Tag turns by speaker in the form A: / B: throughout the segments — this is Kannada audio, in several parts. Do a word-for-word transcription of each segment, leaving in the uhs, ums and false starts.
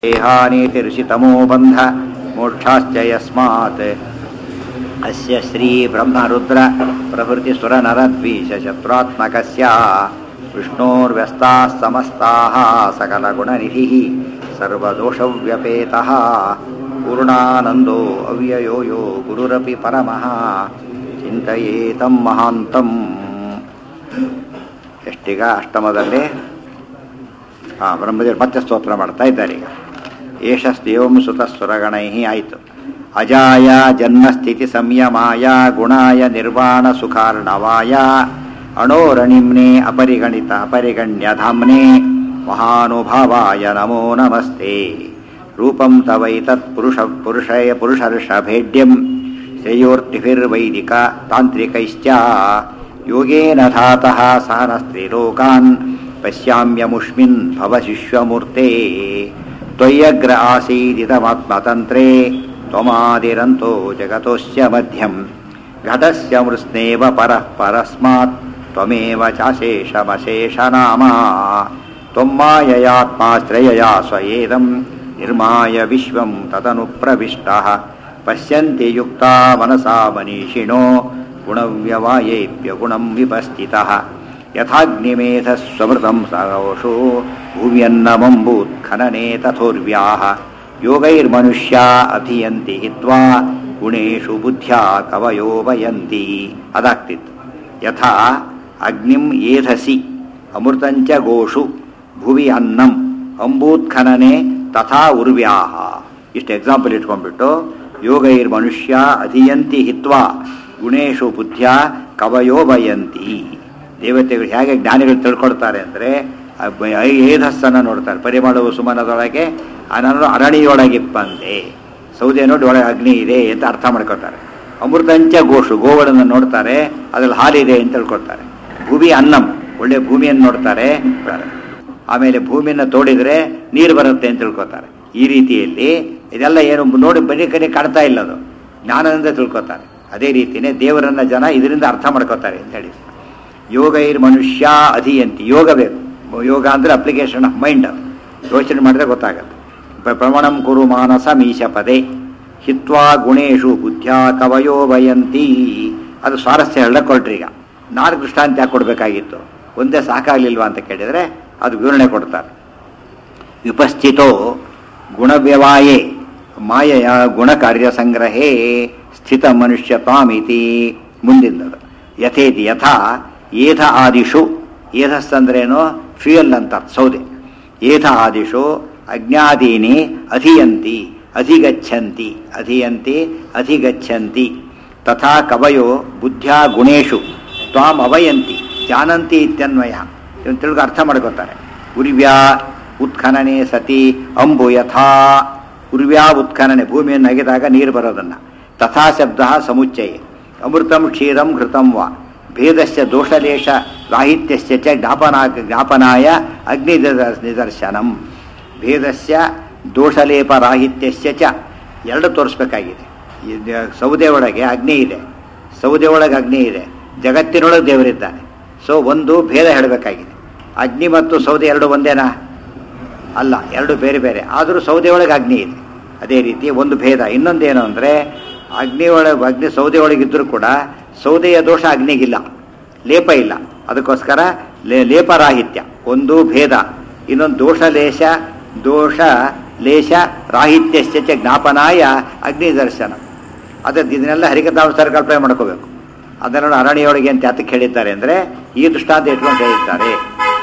A: ದೇಹಾನೇತಿರ್ಷಿತಮೋ ಬಂಧ ಮೋಕ್ಷಾಶ್ಚ ಯಸ್ಮಾತ್ ಅಸ್ಯ ಶ್ರೀ ಬ್ರಹ್ಮರುದ್ರ ಪ್ರಭೃತಿ ಸುರ ನರದ್ವೀಷ ಶತ್ರುತ್ಮಕಸ್ಯ ವಿಷ್ಣೋರ್ವ್ಯಸ್ತಾಃ ಸಮಸ್ತಾಃ ಸಕಲಗುಣನಿಧಿಃ ಸರ್ವದೋಷವ್ಯಪೇತಃ ಪೂರ್ಣಾನಂದೋ ಅವ್ಯಯೋ ಯೋ ಗುರುರಪಿ ಪರಮಃ ಚಿಂತಯೇತಂ ಮಹಾಂತಂ. ಎಷ್ಟೀಗ ಅಷ್ಟಮದಲ್ಲಿ ಹಾಂ ಬ್ರಹ್ಮದೇವರು ಮತ್ತೆ ಸ್ತೋತ್ರ ಮಾಡ್ತಾ ಇದ್ದಾರೆ. ಈಗ ಏಷಸ್ದೇವಂ ಸುತಸ್ವರಗಣೈ ಆಯಿತು. ಅಜಾಯ ಜನ್ಮಸ್ಥಿತಿ ಸಂಯಮಾಯ ಗುಣಾಯ ನಿರ್ವಾಣ ಸುಖಾರ್ಣವಾಯ ಅಣೋರಣಿಮ್ನೆ ಅಪರಿಗಣಿತ ಅಪರಿಗಣ್ಯಧಾಮ್ನೆ ಮಹಾನುಭಾವಾಯ ನಮೋ ನಮಸ್ತೆ. ರೂಪಂ ತವೈತತ್ ಪುರುಷ ಪುರುಷಯ ಪುರುಷರ್ಷಭೇಡ್ಯಂ ಶ್ರೇಯೋರ್ತಿಭಿರ್ವೈದಿಕ ತಾಂತ್ರಿಕೈಶ್ಚ ಯೋಗೇನ ಧಾತಃ ಸಹನಸ್ತ್ರಿಲೋಕಾನ್ ಪಶ್ಯಾಮ್ಯಮುಷ್ಮಿನ್ ಭವಶಿಷ್ಯಮೂರ್ತೆ. ತ್ವಯ್ಯಗ್ರ ಆಸೀದಿದಮಾತ್ಮತಂತ್ರೇ ತ್ವಮಾದಿರಂತೋ ಜಗತೋಸ್ಯ ಮಧ್ಯಂ ಘಟಸ್ಯ ಮೃತ್ಸ್ನೇವ ಪರಃ ಪರಸ್ಮಾತ್ ತ್ವಮೇವ ಚಾಶೇಷಮಶೇಷನಾಮ. ತ್ವಮ್ಮಾಯಯಾತ್ಮಾಶ್ರಯಯಾ ಸ್ವಯೇದಂ ನಿರ್ಮಾಯ ವಿಶ್ವಂ ತದನು ಪ್ರವಿಷ್ಟಃ ಪಶ್ಯಂತಿ ಯುಕ್ತಾ ಮನಸಾ ಮನೀಷಿಣೋ ಗುಣವ್ಯವಾಯೇಪ್ಯ ಗುಣಂ ವಿಪಸ್ಥಿತಃ ಯಥಾಗ್ನಿಮೇಧಸ್ವಮೃತಂ ಸರೋಷೋ ಭೂಮ್ಯನ್ನಮಂಬೂತ್ಖನನೆ ತಥೋರ್ವ್ಯಾಃ ಯೋಗೈರ್ಮನುಷ್ಯಾ ಅಧಿಯಂತಿ ಹಿತ್ವಾ ಗುಣೇಶು ಬುದ್ಧ್ಯಾ ಕವಯೋ ವಯಂತಿ. ಅದಾಗ್ತಿತ್ತು. ಯಥಾ ಅಗ್ನಿಂ ಏಧಸಿ ಅಮೃತಂಚ ಗೋಷು ಭುವಿ ಅನ್ನಂ ಅಂಬೂತ್ಖನನೆ ತಥಾ ಉರ್ವ್ಯಾಃ. ಇಷ್ಟು ಎಕ್ಸಾಂಪಲ್ ಇಟ್ಕೊಂಡ್ಬಿಟ್ಟು ಯೋಗೈರ್ಮನುಷ್ಯ ಅಧಿಯಂತಿ ಹಿತ್ವಾ ಗುಣೇಶು ಬುದ್ಧ್ಯಾ ಕವಯೋ ವಯಂತಿ. ದೇವತೆಗಳು ಹೇಗೆ ಜ್ಞಾನಿಗಳು ತಿಳ್ಕೊಳ್ತಾರೆ ಅಂದರೆ ಏಧಸ್ಸನ್ನು ನೋಡ್ತಾರೆ. ಪರಿಮಳವು ಸುಮನದೊಳಗೆ ನಾನು ಅರಣಿಯೊಳಗಿಪ್ಪಂದೆ, ಸೌದೆ ನೋಡಿ ಒಳಗೆ ಅಗ್ನಿ ಇದೆ ಅಂತ ಅರ್ಥ ಮಾಡ್ಕೊಳ್ತಾರೆ. ಅಮೃತಂಚ ಗೋಷು ಗೋಗಳನ್ನು ನೋಡ್ತಾರೆ, ಅದ್ರಲ್ಲಿ ಹಾಲಿದೆ ಅಂತ ತಿಳ್ಕೊಳ್ತಾರೆ. ಭೂಮಿ ಅನ್ನಂ ಒಳ್ಳೆ ಭೂಮಿಯನ್ನು ನೋಡ್ತಾರೆ. ಆಮೇಲೆ ಭೂಮಿಯನ್ನು ತೋಡಿದರೆ ನೀರು ಬರುತ್ತೆ ಅಂತ ತಿಳ್ಕೊತಾರೆ. ಈ ರೀತಿಯಲ್ಲಿ ಇದೆಲ್ಲ ಏನು ನೋಡಿ ಬನ್ನಿ ಕಡೆ ಕಾಣ್ತಾ ಇಲ್ಲ, ಅದು ಜ್ಞಾನದಿಂದ ತಿಳ್ಕೊತಾರೆ. ಅದೇ ರೀತಿಯೇ ದೇವರನ್ನ ಜನ ಇದರಿಂದ ಅರ್ಥ ಮಾಡ್ಕೋತಾರೆ ಅಂತ ಹೇಳಿ. ಯೋಗೈರ್ ಮನುಷ್ಯ ಅಧಿಯಂತಿ, ಯೋಗ ಬೇಕು. ಯೋಗ ಅಂದರೆ ಅಪ್ಲಿಕೇಶನ್ ಆಫ್ ಮೈಂಡ್, ಯೋಚನೆ ಮಾಡಿದ್ರೆ ಗೊತ್ತಾಗುತ್ತೆ. ಪ್ರವಣಂ ಕುರು ಮಾನಸ ಮೀಶ ಪದೇ ಹಿತ್ವಾ ಗುಣೇಶು ಬುದ್ಧ್ಯಾ ಕವಯೋ ವಯಂತಿ. ಅದು ಸ್ವಾರಸ್ಯ ಹೇಳಕೊಳ್ರಿ. ಈಗ ನಾಲ್ಕು ದೃಷ್ಟಾಂತ ಯಾಕೆ ಕೊಡಬೇಕಾಗಿತ್ತು, ಒಂದೇ ಸಾಕಾಗಲಿಲ್ವಾ ಅಂತ ಕೇಳಿದರೆ ಅದು ವಿವರಣೆ ಕೊಡ್ತಾರೆ. ವಿಪಸ್ಥಿತೋ ಗುಣವ್ಯವಾಯೇ ಮಾಯೆಯ ಗುಣಕಾರ್ಯ ಸಂಗ್ರಹೇ ಸ್ಥಿತ ಮನುಷ್ಯ ತಾಮಿತಿ. ಮುಂದಿನದು ಯಥೇತಿ ಯಥಾ ಏಧ ಆದಿಷು. ಏಧಸ್ಸಂದ್ರೇನು ಫ್ಯೂಯಲ್ ಅಂತ ಸೌದೆ. ಏಧ ಆದಿಷು ಅಜ್ಞಾದೀನಿ ಅಧಿಯಂತಿ ಅಧಿಗಚ್ಚಂತಿ ಅಧಿಯಂತಿ ಅಧಿಗಚ್ಚಂತಿ ತಥಾ ಕವಯೋ ಬುದ್ಧ್ಯಾ ಗುಣೇಶು ತ್ವಾಂ ಅವಯಂತಿ ಜಾನಂತಿ ಇತ್ಯನ್ವಯ. ಇವನು ತಿಳ್ಕೊ ಅರ್ಥ ಮಾಡ್ಕೋತಾರೆ. ಉರ್ವ್ಯಾ ಉತ್ಖನನೆ ಸತಿ ಅಂಬು ಯಥಾ. ಉರ್ವ್ಯಾ ಉತ್ಖನನೆ ಭೂಮಿಯನ್ನು ಅಗೆದಾಗ ನೀರು ಬರೋದನ್ನು. ತಥಾ ಶಬ್ದ ಸಮುಚ್ಚಯ. ಅಮೃತಂ ಕ್ಷೀರಂ ಘೃತಂ ವಾ ಭೇದಸ್ಯ ದೋಷಲೇಶ ರಾಹಿತ್ಯಸ್ಯ ಚ ಜ್ಞಾಪನಾ ಜ್ಞಾಪನಾಯ ಅಗ್ನಿ ನಿದರ್ಶನಂ. ಭೇದಸ್ಯ ದೋಷಲೇಪ ರಾಹಿತ್ಯಸ್ಯ ಚ ಎರಡು ತೋರಿಸ್ಬೇಕಾಗಿದೆ. ಸೌದೆ ಒಳಗೆ ಅಗ್ನಿ ಇದೆ, ಸೌದೆ ಒಳಗೆ ಅಗ್ನಿ ಇದೆ, ಜಗತ್ತಿನೊಳಗೆ ದೇವರಿದ್ದಾನೆ. ಸೊ ಒಂದು ಭೇದ ಹೇಳಬೇಕಾಗಿದೆ. ಅಗ್ನಿ ಮತ್ತು ಸೌದೆ ಎರಡು ಒಂದೇನಾ? ಅಲ್ಲ, ಎರಡು ಬೇರೆ ಬೇರೆ. ಆದರೂ ಸೌದೆ ಒಳಗೆ ಅಗ್ನಿ ಇದೆ. ಅದೇ ರೀತಿ ಒಂದು ಭೇದ. ಇನ್ನೊಂದೇನು ಅಂದರೆ ಅಗ್ನಿ ಒಳಗೆ ಅಗ್ನಿ ಸೌದೆ ಒಳಗಿದ್ರೂ ಕೂಡ ಸೌದೆಯ ದೋಷ ಅಗ್ನಿಗಿಲ್ಲ, ಲೇಪ ಇಲ್ಲ. ಅದಕ್ಕೋಸ್ಕರ ಲೇ ಲೇಪರಾಹಿತ್ಯ ಒಂದು ಭೇದ. ಇನ್ನೊಂದು ದೋಷ ಲೇಷ ದೋಷ ಲೇಷ ರಾಹಿತ್ಯಶ್ಚ ಜ್ಞಾಪನಾಯ ಅಗ್ನಿ ದರ್ಶನ. ಅದಕ್ಕೆ ಇದನ್ನೆಲ್ಲ ಹರಿಕಥಾಂಸರ ಕಲ್ಪನೆ ಮಾಡ್ಕೋಬೇಕು. ಅದನ್ನು ಅರಣ್ಯೊಳಗೆ ಅಂತ ಯಾತಕ್ಕೆ ಹೇಳಿದ್ದಾರೆ ಅಂದರೆ ಈ ದೃಷ್ಟಾಂತ ಇಟ್ಕೊಂಡು ಹೇಳಿದ್ದಾರೆ.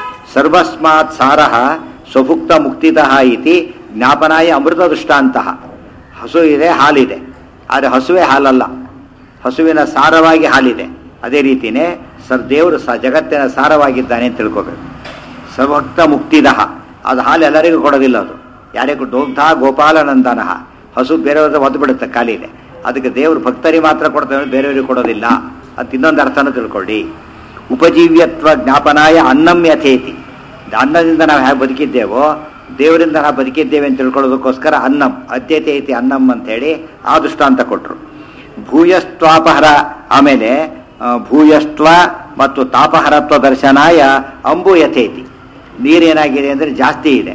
A: ಸರ್ವಸ್ಮಾತ್ ಸಾರಃ ಸ್ವಭುಕ್ತ ಮುಕ್ತಿತಃ ಇತಿ ಜ್ಞಾಪನಾಯ ಅಮೃತ ದೃಷ್ಟಾಂತಃ. ಹಸು ಇದೆ, ಹಾಲಿದೆ, ಆದರೆ ಹಸುವೆ ಹಾಲಲ್ಲ, ಹಸುವಿನ ಸಾರವಾಗಿ ಹಾಲಿದೆ. ಅದೇ ರೀತಿಯೇ ಸರ್ ದೇವರು ಸ ಜಗತ್ತಿನ ಸಾರವಾಗಿದ್ದಾನೆ ಅಂತ ತಿಳ್ಕೋಬೇಕು. ಸರ್ವಭಕ್ತ ಮುಕ್ತಿದಹ, ಅದು ಹಾಲು ಎಲ್ಲರಿಗೂ ಕೊಡೋದಿಲ್ಲ. ಅದು ಯಾರಿಗೂ ದೋಗ್ಧ ಗೋಪಾಲನಂದನಃ. ಹಸು ಬೇರೆಯವ್ರ ಒದ್ದು ಬಿಡುತ್ತೆ, ಖಾಲಿದೆ. ಅದಕ್ಕೆ ದೇವರು ಭಕ್ತರಿಗೆ ಮಾತ್ರ ಕೊಡ್ತೇವೆ, ಬೇರೆಯವರಿಗೆ ಕೊಡೋದಿಲ್ಲ ಅಂತ ಇನ್ನೊಂದು ಅರ್ಥನೂ ತಿಳ್ಕೊಳ್ಳಿ. ಉಪಜೀವ್ಯತ್ವ ಜ್ಞಾಪನಾಯ ಅನ್ನಂ ಯಥೇತಿ. ಅನ್ನದಿಂದ ನಾವು ಹೇಗೆ ಬದುಕಿದ್ದೇವೋ ದೇವರಿಂದ ನಾವು ಬದುಕಿದ್ದೇವೆ ಅಂತ ತಿಳ್ಕೊಳ್ಳೋದಕ್ಕೋಸ್ಕರ ಅನ್ನಂ ಅದ್ಯತೆ ಐತಿ ಅನ್ನಂ ಅಂಥೇಳಿ ಆ ದೃಷ್ಟಾಂತ ಕೊಟ್ಟರು. ಭೂಯಸ್ತ್ವಾಪಹರ. ಆಮೇಲೆ ಭೂಯಸ್ತ್ವ ಮತ್ತು ತಾಪಹರತ್ವ ದರ್ಶನಾಯ ಅಂಬು ಯಥೇತಿ. ನೀರೇನಾಗಿದೆ ಅಂದರೆ ಜಾಸ್ತಿ ಇದೆ,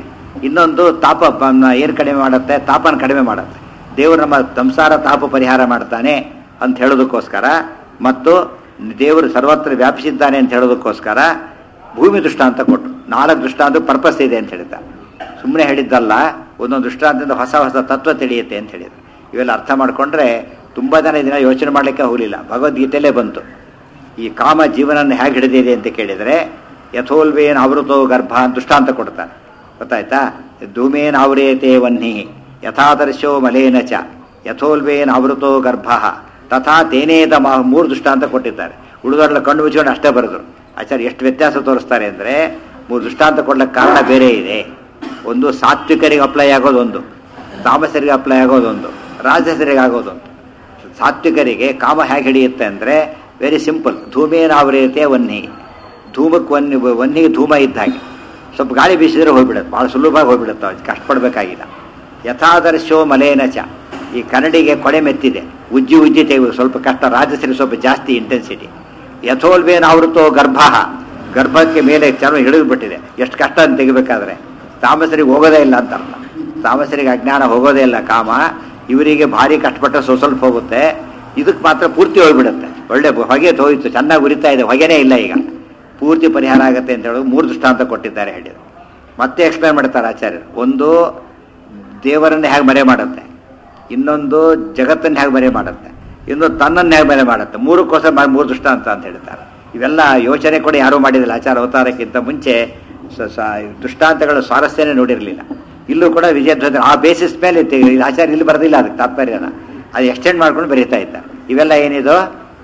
A: ಇನ್ನೊಂದು ತಾಪ ಏನು ಕಡಿಮೆ ಮಾಡುತ್ತೆ, ತಾಪನ ಕಡಿಮೆ ಮಾಡುತ್ತೆ. ದೇವರು ನಮ್ಮ ಸಂಸಾರ ತಾಪ ಪರಿಹಾರ ಮಾಡ್ತಾನೆ ಅಂತ ಹೇಳೋದಕ್ಕೋಸ್ಕರ, ಮತ್ತು ದೇವರು ಸರ್ವತ್ರ ವ್ಯಾಪಿಸಿದ್ದಾನೆ ಅಂತ ಹೇಳೋದಕ್ಕೋಸ್ಕರ ಭೂಮಿ ದೃಷ್ಟಾಂತ ಕೊಟ್ಟು ನಾಲ್ಕು ದೃಷ್ಟಾಂತ ಪರ್ಪಸ್ ಇದೆ ಅಂತ ಹೇಳಿದ್ದಾರೆ. ಸುಮ್ಮನೆ ಹೇಳಿದ್ದಲ್ಲ, ಒಂದೊಂದು ದೃಷ್ಟಾಂತದಿಂದ ಹೊಸ ಹೊಸ ತತ್ವ ತಿಳಿಯುತ್ತೆ ಅಂತ ಹೇಳಿದ್ರು. ಇವೆಲ್ಲ ಅರ್ಥ ಮಾಡಿಕೊಂಡ್ರೆ ತುಂಬ ಜನ ಇದನ್ನ ಯೋಚನೆ ಮಾಡಲಿಕ್ಕೆ ಹೋಗಲಿಲ್ಲ. ಭಗವದ್ಗೀತೆಯಲ್ಲೇ ಬಂತು. ಈ ಕಾಮ ಜೀವನನ್ನು ಹೇಗೆ ಹಿಡಿದಿದೆ ಅಂತ ಕೇಳಿದರೆ, ಯಥೋಲ್ವೇನ್ ಆವೃತೋ ಗರ್ಭ ಅಂತ ದೃಷ್ಟಾಂತ ಕೊಡ್ತಾನೆ. ಗೊತ್ತಾಯ್ತಾ? ಧೂಮೇನ್ ಆವೃಯತೆ ವನ್ನಿ ಯಥಾದರ್ಶೋ ಮಲೇನ ಚ ಯಥೋಲ್ವೇನ್ ಆವೃತೋ ಗರ್ಭ ತಥಾ ತೇನೇದ ಮಾ ಮೂರು ದೃಷ್ಟಾಂತ ಕೊಟ್ಟಿದ್ದಾರೆ. ಉಳಿದವರೆಲ್ಲ ಕಣ್ಣು ಮುಚ್ಚಿಕೊಂಡು ಅಷ್ಟೇ ಬರೆದ್ರು. ಆಚಾರ್ಯ ಎಷ್ಟು ವ್ಯತ್ಯಾಸ ತೋರಿಸ್ತಾರೆ ಅಂದರೆ, ಮೂರು ದೃಷ್ಟಾಂತ ಕೊಡ್ಲಿಕ್ಕೆ ಕಾರಣ ಬೇರೆ ಇದೆ. ಒಂದು ಸಾತ್ವಿಕರಿಗೆ ಅಪ್ಲೈ ಆಗೋದೊಂದು, ತಾಮಸರಿಗೆ ಅಪ್ಲೈ ಆಗೋದೊಂದು, ರಾಜಸರಿಗೆ ಆಗೋದೊಂದು. ಸಾತ್ವಿಕರಿಗೆ ಕಾಮ ಹೇಗೆ ಹಿಡಿಯುತ್ತೆ ಅಂದರೆ ವೆರಿ ಸಿಂಪಲ್. ಧೂಮೇನಾವೃಯತೆ ವನ್ನಿ, ಧೂಮಕ್ಕೆ ವನ್ನಿ ವನ್ನಿಗೆ ಧೂಮ ಇದ್ದ ಹಾಗೆ ಸ್ವಲ್ಪ ಗಾಳಿ ಬೀಸಿದ್ರೆ ಹೋಗ್ಬಿಡುತ್ತೆ, ಭಾಳ ಸುಲಭವಾಗಿ ಹೋಗ್ಬಿಡುತ್ತೆ, ಅವ್ರಿಗೆ ಕಷ್ಟಪಡಬೇಕಾಗಿಲ್ಲ. ಯಥಾದರ್ಶೋ ಮಲೇನಚ, ಈ ಕನ್ನಡಿಗೆ ಕೊಡೆ ಮೆತ್ತಿದೆ, ಉಜ್ಜಿ ಉಜ್ಜಿ ತೆಗೆದು ಸ್ವಲ್ಪ ಕಷ್ಟ. ರಾಜಸರಿಗೆ ಸ್ವಲ್ಪ ಜಾಸ್ತಿ ಇಂಟೆನ್ಸಿಟಿ. ಯಥೋಲ್ವೇನ ಆವೃತೋ ಗರ್ಭ, ಗರ್ಭಕ್ಕೆ ಮೇಲೆ ಚರ್ಮ ಹಿಡಿದು ಬಿಟ್ಟಿದೆ, ಎಷ್ಟು ಕಷ್ಟ ಅಂತ ತೆಗಿಬೇಕಾದ್ರೆ. ತಾಮಸರಿಗೆ ಹೋಗೋದೇ ಇಲ್ಲ ಅಂತ ಅರ್ಥ. ತಾಮಸರಿಗೆ ಅಜ್ಞಾನ ಹೋಗೋದೇ ಇಲ್ಲ ಕಾಮ. ಇವರಿಗೆ ಭಾರಿ ಕಷ್ಟಪಟ್ಟ ಸ್ವಲ್ಪ ಸ್ವಲ್ಪ ಹೋಗುತ್ತೆ, ಇದಕ್ಕೆ ಮಾತ್ರ ಪೂರ್ತಿ ಹೋಗ್ಬಿಡುತ್ತೆ. ಒಳ್ಳೆ ಹೊಗೆ ಹೋಯಿತು, ಚೆನ್ನಾಗಿ ಉರಿತಾ ಇದೆ, ಹೊಗೆನೇ ಇಲ್ಲ, ಈಗ ಪೂರ್ತಿ ಪರಿಹಾರ ಆಗುತ್ತೆ ಅಂತ ಹೇಳೋದು ಮೂರು ದೃಷ್ಟಾಂತ ಕೊಟ್ಟಿದ್ದಾರೆ ಹೇಳಿದರು. ಮತ್ತೆ ಎಕ್ಸ್ಪ್ಲೇನ್ ಮಾಡ್ತಾರೆ ಆಚಾರ್ಯರು. ಒಂದು ದೇವರನ್ನು ಹೇಗೆ ಮರೆ ಮಾಡುತ್ತೆ, ಇನ್ನೊಂದು ಜಗತ್ತನ್ನು ಹೇಗೆ ಮರೆ ಮಾಡುತ್ತೆ, ಇನ್ನೊಂದು ತನ್ನನ್ನು ಹೇಗೆ ಮರೆ ಮಾಡುತ್ತೆ. ಮೂರಕ್ಕೋಸ್ಕರ ಮೂರು ದೃಷ್ಟಾಂತ ಅಂತ ಹೇಳ್ತಾರೆ. ಇವೆಲ್ಲ ಯೋಚನೆ ಕೂಡ ಯಾರೂ ಮಾಡಿದಿಲ್ಲ. ಆಚಾರ ಅವತಾರಕ್ಕಿಂತ ಮುಂಚೆ ದೃಷ್ಟಾಂತಗಳ ಸ್ವಾರಸ್ಯನೇ ನೋಡಿರಲಿಲ್ಲ. ಇಲ್ಲೂ ಕೂಡ ವಿಜಯಧ್ವಜ ಆ ಬೇಸಿಸ್ ಮೇಲೆ ಆಚಾರ್ಯ ಇಲ್ಲಿ ಬರೋದಿಲ್ಲ, ಅದಕ್ಕೆ ತಾತ್ಪರ್ಯನ ಅದು ಎಕ್ಸ್ಟೆಂಡ್ ಮಾಡ್ಕೊಂಡು ಬರೀತಾ ಇದ್ದಾರೆ. ಇವೆಲ್ಲ ಏನಿದು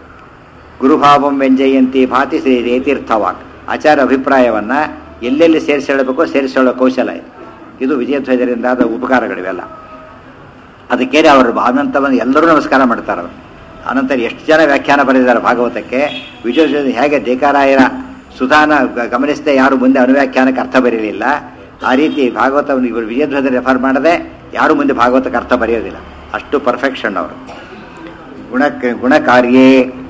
A: ಗುರುಭಾವಂ ವ್ಯಂಜಯಂತಿ ಭಾತಿ ಶ್ರೀ ರೇತೀರ್ಥವಾಕ್. ಆಚಾರ ಅಭಿಪ್ರಾಯವನ್ನು ಎಲ್ಲೆಲ್ಲಿ ಸೇರಿಸಿ ಹೇಳಬೇಕೋ ಸೇರಿಸಿ ಹೇಳೋ ಕೌಶಲ ಇದೆ. ಇದು ವಿಜಯಧ್ವಜರಿಂದ ಆದ ಉಪಕಾರಗಳಿವೆಲ್ಲ. ಅದಕ್ಕೇನೆ ಅವರು ಅನಂತವನ್ನು ಎಲ್ಲರೂ ನಮಸ್ಕಾರ ಮಾಡ್ತಾರೆ. ಅವರು ಅನಂತರ ಎಷ್ಟು ಜನ ವ್ಯಾಖ್ಯಾನ ಬರೆದಿದ್ದಾರೆ ಭಾಗವತಕ್ಕೆ. ವಿಜಯಧ್ವಜ ಹೇಗೆ ದೇಕಾರಾಯರ ಸುಧಾನ ಗಮನಿಸದೆ ಯಾರು ಮುಂದೆ ಅನುವ್ಯಾಖ್ಯಾನಕ್ಕೆ ಅರ್ಥ ಬರೀಲಿಲ್ಲ, ಆ ರೀತಿ ಭಾಗವತವನ್ನು ಇವರು ವಿಜಯಧ್ವಜ ರೆಫರ್ ಮಾಡದೆ ಯಾರು ಮುಂದೆ ಭಾಗವತಕ್ಕೆ ಅರ್ಥ ಬರೆಯೋದಿಲ್ಲ. ಅಷ್ಟು ಪರ್ಫೆಕ್ಷನ್ ಅವರು. ಗುಣಕ್ಕೆ ಗುಣಕಾರ್ಯೇ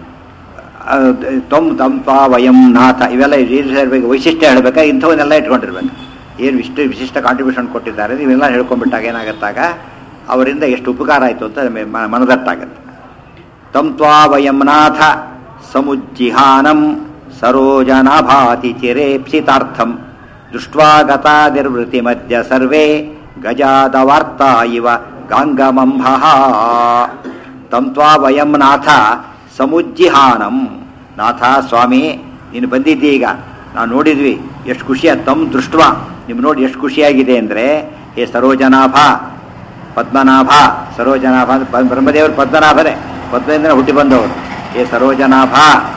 A: ತೊಮ್ ತಂಪ ವಯಂ ನಾಥ, ಇವೆಲ್ಲ ಬಗ್ಗೆ ವೈಶಿಷ್ಟ್ಯ ಹೇಳಬೇಕಾ, ಇಂಥವನ್ನೆಲ್ಲ ಇಟ್ಕೊಂಡಿರ್ಬೇಕು. ಏನು ಇಷ್ಟು ವಿಶಿಷ್ಟ ಕಾಂಟ್ರಿಬ್ಯೂಷನ್ ಕೊಟ್ಟಿದ್ದಾರೆ ನೀವೆಲ್ಲ ಹೇಳ್ಕೊಂಡ್ಬಿಟ್ಟಾಗ ಏನಾಗತ್ತಾಗ ಅವರಿಂದ ಎಷ್ಟು ಉಪಕಾರ ಆಯಿತು ಅಂತ ಮನದಟ್ಟಾಗತ್ತೆ. ತಂತ್ವಾ ವಯಂ ನಾಥ ಸಮುಜ್ಜಿಹಾನಂ ಸರೋಜನಾಭಾತಿ ಚಿರೇಪ್ಸಿತಾರ್ಥಂ ದೃಷ್ಟ್ವಾಗತಾ ನಿರ್ವೃತಿ ಮಧ್ಯ ಸರ್ವೇ ಗಜಾದವಾರ್ತಾ ಇವ ಗಾಂಗಮಂಭಃ. ತಂತ್ವಾ ವಯಂ ನಾಥ ಸಮುಜ್ಜಿಹಾನಂ. ನಾಥ ಸ್ವಾಮಿ ನೀನು ಬಂದಿದ್ದಿ, ಈಗ ನಾವು ನೋಡಿದ್ವಿ, ಎಷ್ಟು ಖುಷಿಯ ತಮ್ ದೃಷ್ಟ್ವಾ, ನಿಮ್ಗೆ ನೋಡಿ ಎಷ್ಟು ಖುಷಿಯಾಗಿದೆ ಅಂದರೆ, ಹೇ ಸರೋಜನಾಭ ಪದ್ಮನಾಭ. ಸರೋಜನಾಭ ಅಂದ್ರೆ ಬ್ರಹ್ಮದೇವರು ಪದ್ಮನಾಭರೇ, ಪದ್ಮದಿಂದ ಹುಟ್ಟಿ ಬಂದವರು. ಹೇ ಸರೋಜನಾಭ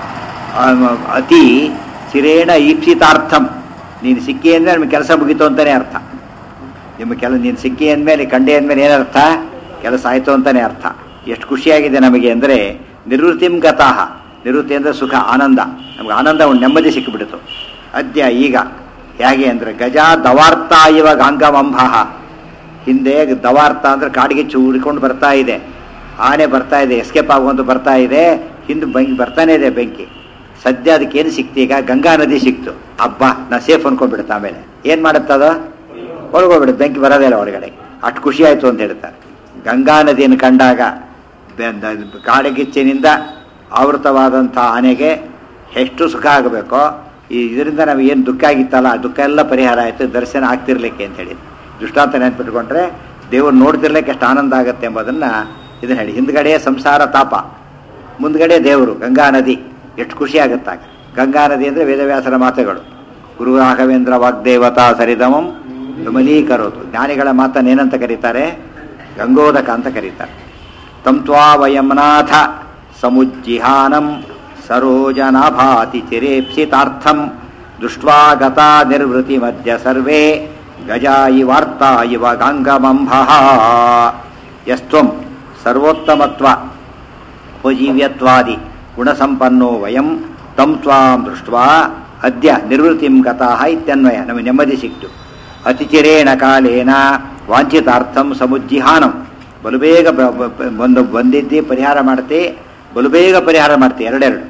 A: ಅತಿ ಚಿರೇಣ ಈಪ್ಸಿತಾರ್ಥಂ, ನೀನು ಸಿಕ್ಕಿ ಅಂದರೆ ನಿಮ್ಗೆ ಕೆಲಸ ಮುಗೀತು ಅಂತಲೇ ಅರ್ಥ. ನಿಮ್ಮ ಕೆಲ ನೀನು ಸಿಕ್ಕಿ ಅಂದಮೇಲೆ ಕಂಡೆ ಅಂದಮೇಲೆ ಏನರ್ಥ, ಕೆಲಸ ಆಯಿತು ಅಂತಲೇ ಅರ್ಥ. ಎಷ್ಟು ಖುಷಿಯಾಗಿದೆ ನಮಗೆ ಅಂದರೆ ನಿವೃತ್ತಿಂ ಗತಾಹ. ನಿವೃತ್ತಿ ಅಂದರೆ ಸುಖ, ಆನಂದ. ನಮ್ಗೆ ಆನಂದ ಒಂದು ನೆಮ್ಮದಿ ಸಿಕ್ಕಿಬಿಡ್ತು ಅದ್ಯ ಈಗ. ಹೇಗೆ ಅಂದರೆ ಗಜ ದವಾರ್ಥ ಇವ ಗಾಂಗಮಂಭಃ. ಹಿಂದೆ ದವಾರ್ಥ ಅಂದರೆ ಕಾಡಿಗೆ ಚೂರಿಕೊಂಡು ಬರ್ತಾ ಇದೆ, ಆನೆ ಬರ್ತಾ ಇದೆ, ಎಸ್ಕೇಪ್ ಆಗುವಂತ ಬರ್ತಾ ಇದೆ, ಹಿಂದೆ ಬೆಂಕಿ ಬರ್ತಾನೆ ಇದೆ ಬೆಂಕಿ. ಸದ್ಯ ಅದಕ್ಕೇನು ಸಿಕ್ತು, ಈಗ ಗಂಗಾ ನದಿ ಸಿಕ್ತು. ಹಬ್ಬ ನಾ ಸೇಫ್ ಅನ್ಕೊಂಡ್ಬಿಡುತ್ತೆ. ಆಮೇಲೆ ಏನು ಮಾಡುತ್ತದ, ಒಳಗೋಗ್ಬಿಡುತ್ತೆ, ಬೆಂಕಿ ಬರೋದೇ ಇಲ್ಲ ಹೊರಗಡೆ. ಅಷ್ಟು ಖುಷಿ ಆಯಿತು ಅಂತ ಹೇಳ್ತಾರೆ. ಗಂಗಾ ನದಿಯನ್ನು ಕಂಡಾಗ ಕಾಡಗಿಚ್ಚಿನಿಂದ ಆವೃತವಾದಂಥ ಆನೆಗೆ ಎಷ್ಟು ಸುಖ ಆಗಬೇಕೋ, ಈ ಇದರಿಂದ ನಮಗೆ ಏನು ದುಃಖ ಆಗಿತ್ತಲ್ಲ ಆ ದುಃಖ ಎಲ್ಲ ಪರಿಹಾರ ಆಯಿತು, ದರ್ಶನ ಆಗ್ತಿರ್ಲಿಕ್ಕೆ ಅಂತ ಹೇಳಿ. ದೃಷ್ಟಾಂತ ನೆನ್ಪಿಟ್ಕೊಂಡ್ರೆ ದೇವರು ನೋಡ್ತಿರ್ಲಿಕ್ಕೆ ಎಷ್ಟು ಆನಂದ ಆಗುತ್ತೆ ಎಂಬುದನ್ನು ಇದನ್ನು ಹೇಳಿ. ಹಿಂದ್ಗಡೆ ಸಂಸಾರ ತಾಪ, ಮುಂದ್ಗಡೆ ದೇವರು ಗಂಗಾ ನದಿ, ಎಷ್ಟು ಖುಷಿ ಆಗುತ್ತಾಗ. ಗಂಗಾ ನದಿ ಅಂದರೆ ವೇದವ್ಯಾಸರ ಮಾತುಗಳು. ಗುರು ರಾಘವೇಂದ್ರ ವಾಗ್ದೇವತಾ ಸರಿದಮಂ ವಿಮಲೀಕರೋದು. ಜ್ಞಾನಿಗಳ ಮಾತನ್ನು ಏನಂತ ಕರೀತಾರೆ, ಗಂಗೋದಕ ಅಂತ ಕರೀತಾರೆ. ತಂತ್ವಾ ವಯಂನಾಥ ಸಮುಜ್ಜಿಹಾನಂ ಸರೋಜನಾಭಾತಿ ಚಿರೇಪ್ಸಿತಾರ್ಥಂ ದೃಷ್ಟ್ವಾ ಗತಾ ನಿರ್ವೃತಿ ಮಧ್ಯ ಸರ್ವೇ ಗಜಾ ಇವಾರ್ತಾ ಇವ ಗಾಂಗಮಂಭಃ. ಯಸ್ತ್ವಂ ಸರ್ವೋತ್ತಮತ್ವ ಉಪಜೀವ್ಯತ್ವಾದಿ ಗುಣಸಂಪನ್ನೋ ವಯಂ ತಂ ತ್ವಾಂ ದೃಷ್ಟ್ವಾ ಅದ್ಯ ನಿರ್ವೃತಿಂ ಗತಾಃ ಇತ್ಯನ್ವಯ. ನಮಗೆ ನೆಮ್ಮದಿ ಸಿಕ್ತು. ಅತಿಚಿರೇಣ ಕಾಲೇನ ವಾಂಛಿತಾರ್ಥಂ ಸಮುಜ್ಜಿಹಾನಂ. ಬಲು ಬೇಗ ಒಂದು ಬಂದಿದ್ದಿ ಪರಿಹಾರ ಮಾಡ್ತಿ, ಬಲು ಬೇಗ ಪರಿಹಾರ ಮಾಡ್ತಿ. ಎರಡೆರಡು.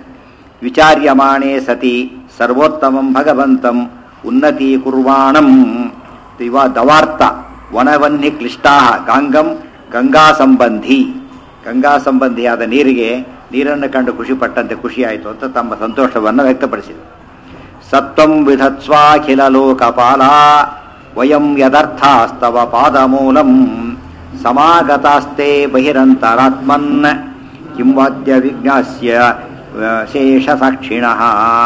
A: ವಿಚಾರ್ಯಮಾಣೇ ಸತಿ ಸರ್ವೋತ್ತಮಂ ಭಗವಂತಂ ಉನ್ನತಿ ಕುರ್ವಾಣಂ. ಇವ ದವಾರ್ಥ ವನವನ್ನಿ ಕ್ಲಿಷ್ಟಾ ಗಾಂಗಂ ಗಂಗಾ ಸಂಬಂಧಿ ಗಂಗಾ ಸಂಬಂಧಿಯಾದ ನೀರಿಗೆ ನೀರನ್ನು ಕಂಡು ಖುಷಿ ಪಟ್ಟಂತೆ ಖುಷಿಯಾಯಿತು ಅಂತ ತಮ್ಮ ಸಂತೋಷವನ್ನು ವ್ಯಕ್ತಪಡಿಸಿದರು. ಸತ್ವಂ ವಿಧತ್ಸ್ವಾಖಿಲ ಲೋಕಪಾಲ ವಯಂ ಯದರ್ಥಾಸ್ತವ ಪಾದಮೂಲಂ ಸಮಾಗತಾಸ್ತೆ ಬಹಿರಂತರಾತ್ಮನ್ ಕಿಂವಾದ್ಯ ವಿಜ್ಞಾಸ್ಯ ಶೇಷ ಸಾಕ್ಷಿಣಃ.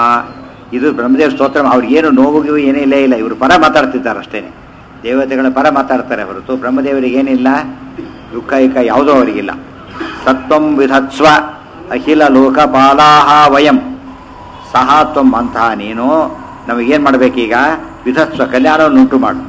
A: ಇದು ಬ್ರಹ್ಮದೇವ ಸ್ತೋತ್ರ. ಅವ್ರಿಗೇನು ನೋವಿಗೂ ಏನಿಲ್ಲ ಇಲ್ಲ ಇವರು ಪರ ಮಾತಾಡ್ತಿದ್ದಾರೆ ಅಷ್ಟೇ. ದೇವತೆಗಳ ಪರ ಮಾತಾಡ್ತಾರೆ ಹೊರತು ಬ್ರಹ್ಮದೇವರಿಗೇನಿಲ್ಲ ದುಃಖ ಇಕ ಯಾವುದೋ ಅವರಿಗಿಲ್ಲ. ಸತ್ವಂ ವಿಧತ್ಸ್ವ ಅಖಿಲ ಲೋಕಪಾಲಾಹ ವಯಂ ಸಹ ತ್ವಂ ಅಂತಹ ನೀನು ನಮಗೇನು ಮಾಡಬೇಕೀಗ? ವಿಧತ್ಸ್ವ ಕಲ್ಯಾಣವನ್ನು ಉಂಟು ಮಾಡು.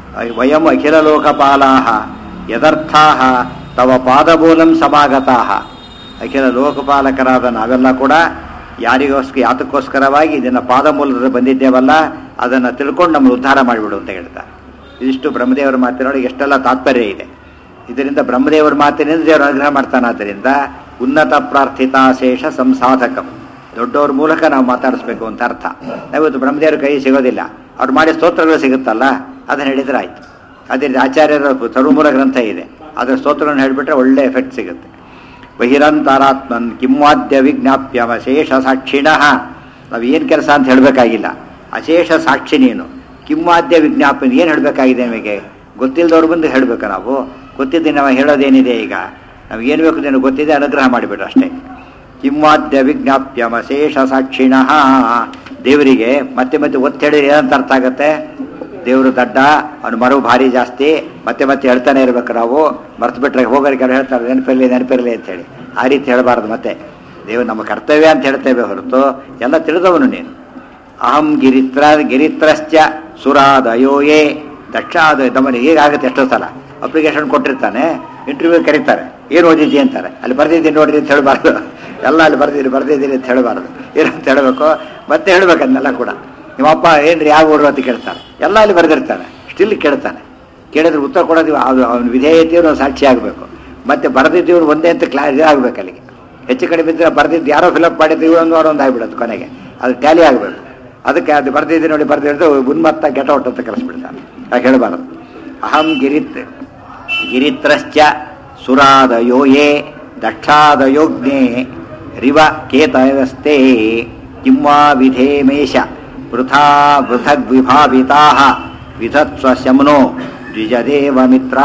A: ವಯಂ ಅಖಿಲ ಲೋಕಪಾಲಾಹ ಯದರ್ಥಾಹ ತವ ಪಾದಮೂಲಂ ಸಮಾಗತಾಹ. ಅಖಿಲ ಲೋಕಪಾಲಕರಾದ ನಾವೆಲ್ಲ ಕೂಡ ಯಾರಿಗೋಸ್ಕರ ಯಾತಕ್ಕೋಸ್ಕರವಾಗಿ ಇದನ್ನು ಪಾದಮೂಲದ ಬಂದಿದ್ದೇವಲ್ಲ ಅದನ್ನು ತಿಳ್ಕೊಂಡು ನಮ್ಮನ್ನು ಉದ್ಧಾರ ಮಾಡಿಬಿಡು ಅಂತ ಹೇಳ್ತಾರೆ. ಇದಿಷ್ಟು ಬ್ರಹ್ಮದೇವರ ಮಾತಿನೊಳಗೆ ಎಷ್ಟೆಲ್ಲ ತಾತ್ಪರ್ಯ ಇದೆ. ಇದರಿಂದ ಬ್ರಹ್ಮದೇವರ ಮಾತಿನಿಂದ ದೇವರು ಅನುಗ್ರಹ ಮಾಡ್ತಾನೆ. ಆದ್ದರಿಂದ ಉನ್ನತ ಪ್ರಾರ್ಥಿತಾ ಶೇಷ ಸಂಸಾಧಕಂ, ದೊಡ್ಡವ್ರ ಮೂಲಕ ನಾವು ಮಾತಾಡಿಸ್ಬೇಕು ಅಂತ ಅರ್ಥ. ನಾವಿವತ್ತು ಬ್ರಹ್ಮದೇವರ ಕೈ ಸಿಗೋದಿಲ್ಲ, ಅವ್ರು ಮಾಡಿ ಸ್ತೋತ್ರಗಳು ಸಿಗುತ್ತಲ್ಲ ಅದನ್ನು ಹೇಳಿದ್ರೆ ಆಯ್ತು. ಅದೇ ಆಚಾರ್ಯರ ಸರ್ವಮೂಲ ಗ್ರಂಥ ಇದೆ, ಅದರ ಸ್ತೋತ್ರಗಳನ್ನು ಹೇಳಿಬಿಟ್ರೆ ಒಳ್ಳೆ ಎಫೆಕ್ಟ್ ಸಿಗುತ್ತೆ. ಬಹಿರಂತರಾತ್ಮನ್ ಕಿಂವಾದ್ಯ ವಿಜ್ಞಾಪ್ಯಮ ಶೇಷ ಸಾಕ್ಷಿಣಃ. ನಾವು ಏನು ಕೆಲಸ ಅಂತ ಹೇಳಬೇಕಾಗಿಲ್ಲ, ಅಶೇಷ ಸಾಕ್ಷಿ ನೀನು. ಕಿಂವಾದ್ಯ ವಿಜ್ಞಾಪನ ಏನು ಹೇಳಬೇಕಾಗಿದೆ ನಿಮಗೆ? ಗೊತ್ತಿಲ್ಲದವ್ರ ಬಂದು ಹೇಳಬೇಕು. ನಾವು ಗೊತ್ತಿದ್ದೆ ನಾವು ಹೇಳೋದೇನಿದೆ ಈಗ? ನಮಗೇನು ಬೇಕು ನೀನು ಗೊತ್ತಿದೆ, ಅನುಗ್ರಹ ಮಾಡಿಬಿಡು ಅಷ್ಟೇ. ಕಿಂವಾದ್ಯ ವಿಜ್ಞಾಪ್ಯಮ ಶೇಷ ಸಾಕ್ಷಿಣಃ. ದೇವರಿಗೆ ಮತ್ತೆ ಮತ್ತೆ ಒತ್ತು ಹೇಳಿದ್ರೆ ಏನಂತ ಅರ್ಥ ಆಗುತ್ತೆ? ದೇವರು ದಡ್ಡ, ಅವನು ಮರವು ಭಾರಿ ಜಾಸ್ತಿ, ಮತ್ತೆ ಮತ್ತೆ ಹೇಳ್ತಾನೆ ಇರ್ಬೇಕು. ನಾವು ಮರ್ತು ಬಿಟ್ರೆ ಹೋಗೋರಿಗೆ ಕೆಲವು ಹೇಳ್ತಾರೆ ನೆನಪಿರಲಿ ನೆನಪಿರಲಿ ಅಂತೇಳಿ. ಆ ರೀತಿ ಹೇಳಬಾರ್ದು. ಮತ್ತೆ ದೇವರು ನಮ್ಮ ಕರ್ತವ್ಯ ಅಂತ ಹೇಳ್ತೇವೆ ಹೊರತು ಎಲ್ಲ ತಿಳಿದವನು ನೀನು. ಅಹಂ ಗಿರಿತ್ರ ಗಿರಿತ್ರಶ್ಚ ಸುರಾದಯೋಯೇ ದಕ್ಷಾದ ದಮನ. ಹೀಗಾಗುತ್ತೆ ಎಷ್ಟೋ ಸಲ ಅಪ್ಲಿಕೇಶನ್ ಕೊಟ್ಟಿರ್ತಾನೆ, ಇಂಟರ್ವ್ಯೂ ಕರೀತಾರೆ, ಏನು ಓದಿದ್ದಿ ಅಂತಾರೆ. ಅಲ್ಲಿ ಬರ್ದಿದ್ದೀನಿ ನೋಡ್ರಿ ಅಂತ ಹೇಳಬಾರ್ದು. ಎಲ್ಲ ಅಲ್ಲಿ ಬರ್ದಿದ್ದೀನಿ ಬರ್ದಿದ್ದೀನಿ ಅಂತ ಹೇಳಬಾರ್ದು. ಏನಂತ ಹೇಳಬೇಕು? ಮತ್ತೆ ಹೇಳ್ಬೇಕು ಅದನ್ನೆಲ್ಲ ಕೂಡ. ನಿಮ್ಮಪ್ಪ ಏನ್ರಿ ಯಾವ ಊರು ಅಂತ ಕೇಳ್ತಾನೆ, ಎಲ್ಲ ಅಲ್ಲಿ ಬರೆದಿರ್ತಾನೆ, ಸ್ಟಿಲ್ ಕೇಳ್ತಾನೆ. ಕೇಳಿದ್ರೆ ಉತ್ತರ ಕೊಡೋದು ಅದು ಅವನ ವಿಧೇಯತೆಯೂ ಸಾಕ್ಷಿ ಆಗಬೇಕು. ಮತ್ತೆ ಬರೆದಿದ್ದೀವ್ರು ಒಂದೇ ಅಂತ ಕ್ಲಾ ಆಗಬೇಕು. ಅಲ್ಲಿಗೆ ಹೆಚ್ಚು ಕಡಿಮೆ ಇದ್ದರೆ ಬರೆದಿದ್ದು ಯಾರೋ ಫಿಲಪ್ ಮಾಡಿದ್ದು ಇವೊಂದು ವಾರ ಒಂದು ಆಗಿಬಿಡೋದು, ಕೊನೆಗೆ ಅದು ಟ್ಯಾಲಿ ಆಗಬೇಕು. ಅದಕ್ಕೆ ಅದು ಬರ್ದಿದ್ದೀನಿ ನೋಡಿ ಬರ್ದಿದ್ದು ಉನ್ಮತ್ತ ಗೆಟ ಔಟ್ ಅಂತ ಕಲಿಸ್ಬಿಡ್ತಾನೆ. ಹಾಗೆ ಹೇಳಬಾರದು. ಅಹಂ ಗಿರಿತ್ ಗಿರಿತ್ರಶ್ಚ ಸುರಾದಯೋಯೇ ದಕ್ಷಾದಯೋಗ್ನೇ ರಿವ ಕೇತವಸ್ತೆ ಕಿಂವಾ ವಿಧೇಮೇಶ ವೃಥಾ ಪೃಥಗ್ ವಿಭಾವಿತಾಃ ವಿಧತ್ಸ್ವ ಶಮ್ನೋ ದ್ವಿಜದೇವ ಮಿತ್ರ.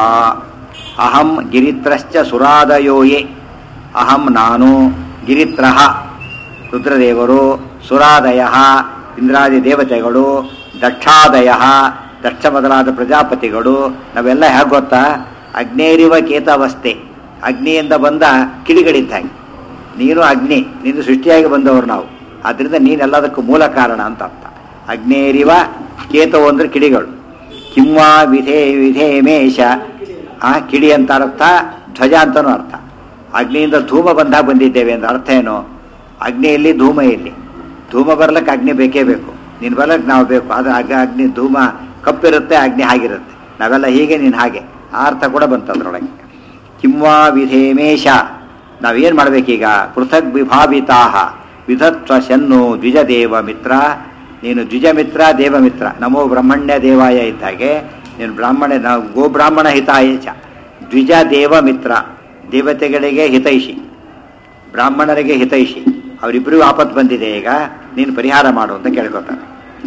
A: ಅಹಂ ಗಿರಿತ್ರಶ್ಚ ಸುರಾದಯೋಯೇ. ಅಹಂ ನಾನು, ಗಿರಿತ್ರಃ ರುದ್ರದೇವರು, ಸುರಾದಯ ಇಂದ್ರಾದಿ ದೇವತೆಗಳು, ದಕ್ಷಾದಯ ದಕ್ಷ ಮೊದಲಾದ ಪ್ರಜಾಪತಿಗಳು. ನಾವೆಲ್ಲ ಹೇಗೆ ಗೊತ್ತಾ? ಅಗ್ನೇರಿವ ಕೇತವಸ್ತೆ, ಅಗ್ನಿಯಿಂದ ಬಂದ ಕಿಡಿಗಳಿದ್ದಾಗಿ. ನೀನು ಅಗ್ನಿ, ನೀನು ಸೃಷ್ಟಿಯಾಗಿ ಬಂದವರು ನಾವು. ಆದ್ದರಿಂದ ನೀನೆಲ್ಲದಕ್ಕೂ ಮೂಲ ಕಾರಣ ಅಂತ ಅರ್ಥ. ಅಗ್ನೇರಿವ ಕೇತವು ಅಂದ್ರೆ ಕಿಡಿಗಳು. ಕಿಂವಾ ವಿಧೇ ವಿಧೇಮೇಶ, ಆ ಕಿಡಿ ಅಂತ ಅರ್ಥ, ಧ್ವಜ ಅಂತನೂ ಅರ್ಥ. ಅಗ್ನಿಯಿಂದ ಧೂಮ ಬಂದಾಗ ಬಂದಿದ್ದೇವೆ ಅಂತ ಅರ್ಥ ಏನು? ಅಗ್ನಿಯಲ್ಲಿ ಧೂಮ ಇಲ್ಲಿ, ಧೂಮ ಬರ್ಲಿಕ್ಕೆ ಅಗ್ನಿ ಬೇಕೇ ಬೇಕು. ನೀನು ಬರ್ಲಿಕ್ಕೆ ನಾವು ಬೇಕು. ಆದರೆ ಅಗ ಅಗ್ನಿ ಧೂಮ ಕಪ್ಪಿರುತ್ತೆ, ಅಗ್ನಿ ಹಾಗಿರುತ್ತೆ. ನಾವೆಲ್ಲ ಹೀಗೆ, ನೀನು ಹಾಗೆ. ಆ ಅರ್ಥ ಕೂಡ ಬಂತು ಅದರೊಳಗೆ. ಕಿಂವಾ ವಿಧೇಮೇಶ, ನಾವೇನು ಮಾಡಬೇಕೀಗ? ಪೃಥಗ್ ವಿಭಾವಿತಾಹ ವಿಧತ್ವ ಶನ್ನು ದ್ವಿಜದೇವ ಮಿತ್ರ. ನೀನು ದ್ವಿಜಮಿತ್ರ ದೇವಮಿತ್ರ. ನಮೋ ಬ್ರಹ್ಮಣ್ಯ ದೇವಾಯ ಇದ್ದಾಗೆ ನೀನು ಬ್ರಾಹ್ಮಣ, ನಾವು ಗೋ ಬ್ರಾಹ್ಮಣ ಹಿತಾಯ ಚ. ದ್ವಿಜ ದೇವ ಮಿತ್ರ, ದೇವತೆಗಳಿಗೆ ಹಿತೈಷಿ, ಬ್ರಾಹ್ಮಣರಿಗೆ ಹಿತೈಷಿ. ಅವರಿಬ್ಬರಿಗೂ ಆಪತ್ತು ಬಂದಿದೆ, ಈಗ ನೀನು ಪರಿಹಾರ ಮಾಡು ಅಂತ ಕೇಳ್ಕೊತಾನೆ.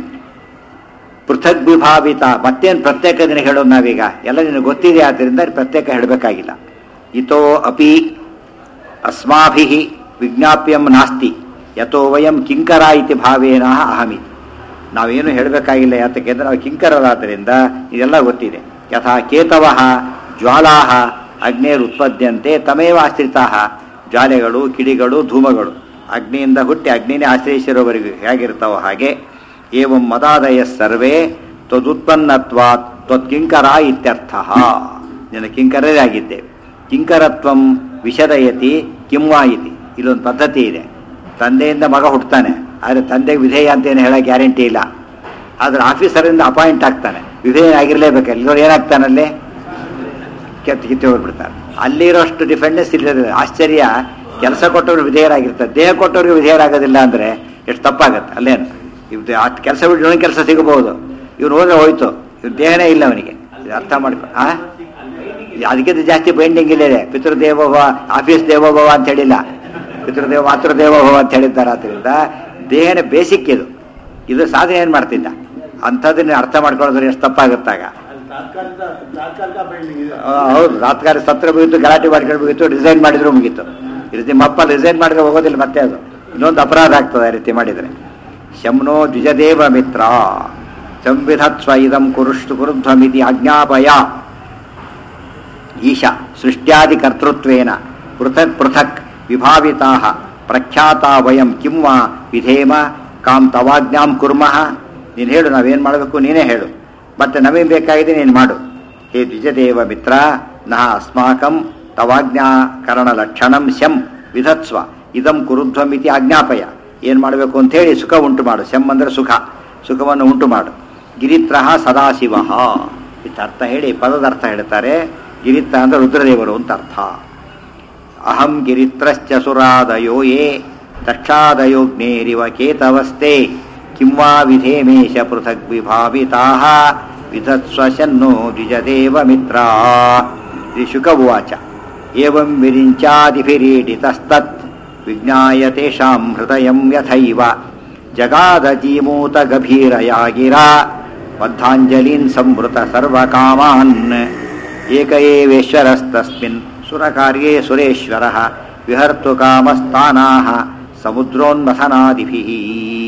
A: ಪೃಥಗ್ ವಿಭಾವಿತ, ಮತ್ತೇನು ಪ್ರತ್ಯೇಕ ದಿನ ಹೇಳೋದು ನಾವೀಗ? ಎಲ್ಲ ನಿನಗೆ ಗೊತ್ತಿದೆ, ಆದ್ದರಿಂದ ಪ್ರತ್ಯೇಕ ಹೇಳಬೇಕಾಗಿಲ್ಲ. ಇತೋ ಅಪಿ ಅಸ್ಮಾಭಿ ವಿಜ್ಞಾಪ್ಯಂ ನಾಸ್ತಿ ಯಥೋ ವಯಂ ಕಿಂಕರ ಇತಿ ಭಾವೇನ ಅಹಮಿ. ನಾವೇನು ಹೇಳಬೇಕಾಗಿಲ್ಲ, ಯಾತಕ್ಕೆ ಅಂದರೆ ನಾವು ಕಿಂಕರರಾದ್ದರಿಂದ ಇದೆಲ್ಲ ಗೊತ್ತಿದೆ. ಯಥಾ ಕೇತವ ಜ್ವಾಲಾ ಅಗ್ನೇರುತ್ಪದ್ಯಂತೆ ತಮೇವ ಆಶ್ರಿತಾ. ಜ್ವಾಲೆಗಳು, ಕಿಡಿಗಳು, ಧೂಮಗಳು ಅಗ್ನಿಯಿಂದ ಹುಟ್ಟಿ ಅಗ್ನಿನೇ ಆಶ್ರಯಿಸಿರೋವರೆಗೂ ಹೇಗಿರ್ತಾವೋ ಹಾಗೆ. ಏವಂ ಮದಾದಯ ಸರ್ವೇ ತ್ವದುತ್ಪನ್ನತ್ವಾತ್ ತ್ವತ್ಕಿಂಕರ ಇತ್ಯರ್ಥ. ನಿನ್ನ ಕಿಂಕರರೇ ಆಗಿದ್ದೇವೆ. ಕಿಂಕರತ್ವಂ ವಿಷದಯತಿ ಕಿಂವಾ ಇತಿ. ಇಲ್ಲೊಂದು ಪದ್ಧತಿ ಇದೆ. ತಂದೆಯಿಂದ ಮಗ ಹುಟ್ಟುತ್ತಾನೆ, ಆದರೆ ತಂದೆಗೆ ವಿಧೇಯ ಅಂತೇನು ಹೇಳೋ ಗ್ಯಾರಂಟಿ ಇಲ್ಲ. ಆದರೆ ಆಫೀಸರಿಂದ ಅಪಾಯಿಂಟ್ ಆಗ್ತಾನೆ, ವಿಧೇಯ ಆಗಿರಲೇಬೇಕು. ಎಲ್ಲರೂ ಏನಾಗ್ತಾನಲ್ಲಿ ಕೆತ್ತ ಕಿತ್ತಿ ಹೋಗ್ಬಿಡ್ತಾರೆ. ಅಲ್ಲಿರೋಷ್ಟು ಡಿಫೆಂಡೆನ್ಸ್ ಇಲ್ಲದಿಲ್ಲ. ಆಶ್ಚರ್ಯ, ಕೆಲಸ ಕೊಟ್ಟವ್ರು ವಿಧೇಯರಾಗಿರ್ತಾರೆ, ದೇಹ ಕೊಟ್ಟವ್ರಿಗೆ ವಿಧೇಯರಾಗೋದಿಲ್ಲ ಅಂದರೆ ಎಷ್ಟು ತಪ್ಪಾಗತ್ತೆ. ಅಲ್ಲೇನು ಇದು ಆ ಕೆಲಸ ಬಿಟ್ಟು ಇನ್ನೊಂದು ಕೆಲಸ ಸಿಗಬಹುದು. ಇವ್ನು ಹೋದ್ರೆ ಹೋಯ್ತು, ಇವ್ರ ದೇಹನೇ ಇಲ್ಲ ಅವನಿಗೆ. ಅರ್ಥ ಮಾಡ್ಕೊ. ಆ ಅದಕ್ಕಿಂತ ಜಾಸ್ತಿ ಬೈಂಡಿಂಗ್ ಇಲ್ಲಿದೆ. ಪಿತೃದೇವೋಭವ, ಆಫೀಸ್ ದೇವೋಭವ ಅಂತ ಹೇಳಿಲ್ಲ, ಪಿತೃದೇವ ಮಾತೃದೇವೋಭವ ಅಂತ ಹೇಳಿದ್ದಾರೆ. ಆದ್ದರಿಂದ ದೇಹನೇ ಬೇಸಿಕ್ ಇದು. ಇದು ಸಾಧನೆ ಏನು ಮಾಡ್ತಿದ್ದ ಅಂಥದ್ದನ್ನ ಅರ್ಥ ಮಾಡ್ಕೊಳ್ಳೋದ್ರೆ ಎಷ್ಟು ತಪ್ಪಾಗುತ್ತಾಗ. ಹೌದು, ತಾತ್ಕಾಲಿಕ ಸತ್ರ ಮುಗಿತು, ಗಲಾಟೆ ಮಾಡ್ಕೊಂಡು ಮುಗಿತು, ರಿಸೈನ್ ಮಾಡಿದ್ರು ಮುಗೀತು. ಈ ರೀತಿ ಮಪ್ಪ ರಿಸೈನ್ ಮಾಡಿದ್ರೆ ಹೋಗೋದಿಲ್ಲ ಮತ್ತೆ, ಅದು ಇನ್ನೊಂದು ಅಪರಾಧ ಆಗ್ತದೆ ಆ ರೀತಿ ಮಾಡಿದರೆ. ಶಮ್ನೋ ದ್ವಿಜದೇವ ಮಿತ್ರ ಸಂವಿಧತ್ಸ್ವ ಇದಂ ಕುರುಷ್ಟು ಕುರುಧ್ವಮಿತಿ ಆಜ್ಞಾಪಯ. ಈಶ ಸೃಷ್ಟ್ಯಾದಿ ಕರ್ತೃತ್ವೇನ ಪೃಥಕ್ ಪೃಥಕ್ ವಿಭಾವಿತಾ ಪ್ರಖ್ಯಾತಾ ವಯಂ ಕಿಂ ವಾ ವಿಧೇಮ ಕಾಂ ತವಾಜ್ಞಾಂ ಕುರ್ಮಃ. ನೀನು ಹೇಳು, ನಾವೇನು ಮಾಡಬೇಕು ನೀನೇ ಹೇಳು, ಮತ್ತೆ ನಮಗೇನು ಬೇಕಾಗಿದೆ ನೀನು ಮಾಡು. ಹೇ ದ್ವಿಜದೇವ ಮಿತ್ರ ನಹ ಅಸ್ಮಾಕಂ ತವಾಜ್ಞಾಕರಣ ಲಕ್ಷಣಂ ಶಂ ವಿಧತ್ಸ್ವ ಇದಂ ಕುರುಧ್ವಮಿತಿ ಆಜ್ಞಾಪಯ. ಏನು ಮಾಡಬೇಕು ಅಂಥೇಳಿ ಸುಖ ಉಂಟು ಮಾಡು. ಶಂ ಅಂದರೆ ಸುಖ, ಸುಖವನ್ನು ಉಂಟು ಮಾಡು. ಗಿರಿತ್ರಃ ಸದಾಶಿವ ಇತ್ತ ಅರ್ಥ ಹೇಳಿ ಪದದ ಅರ್ಥ ಹೇಳ್ತಾರೆ. ಗಿರಿತ್ರ ಅಂದರೆ ರುದ್ರದೇವರು ಅಂತ ಅರ್ಥ. ಅಹಂ ಗಿರಿತ್ರಶ್ಚ ಸುರಾದಯೋ ಯೇ ದಕ್ಷಾದಯೋಗ್ನೇರಿವ ಕೇತವಸ್ತೆ ಕಿಂ ವಾ ವಿಧೇಮೇಶ ಪೃಥಗ್ ವಿಭಾವಿತಾಃ ವಿಧತ್ಸ್ವ ಶನ್ನೋ ದ್ವಿಜದೇವ ಮಿತ್ರ. ಶ್ರೀ ಶುಕ ಉವಾಚ ಏವಂ ವಿರಿಂಚಾದಿಭಿರೀಡಿತಸ್ತತ್ ವಿಜ್ಞಾಯ ತೇಷಾಂ ಹೃದಯಂ ಯಥೈವ ಜಗಾದಜೀಮೂತ ಗಭೀರಯಾಗಿರಾ ಬದ್ಧಾಂಜಲೀನ್ ಸಂವೃತ ಸರ್ವಕಾಮಾನ್. ಏಕ ಏವೇಶ್ವರಸ್ತಸ್ಮಿನ್ ಸುರಕಾರ್ಯೇ ಸುರೇಶ್ವರಃ ವಿಹರ್ತು ಕಾಮಸ್ಥಾನಾಃ ಸಮುದ್ರೋನ್ಮಥನಾದಿಭಿಃ.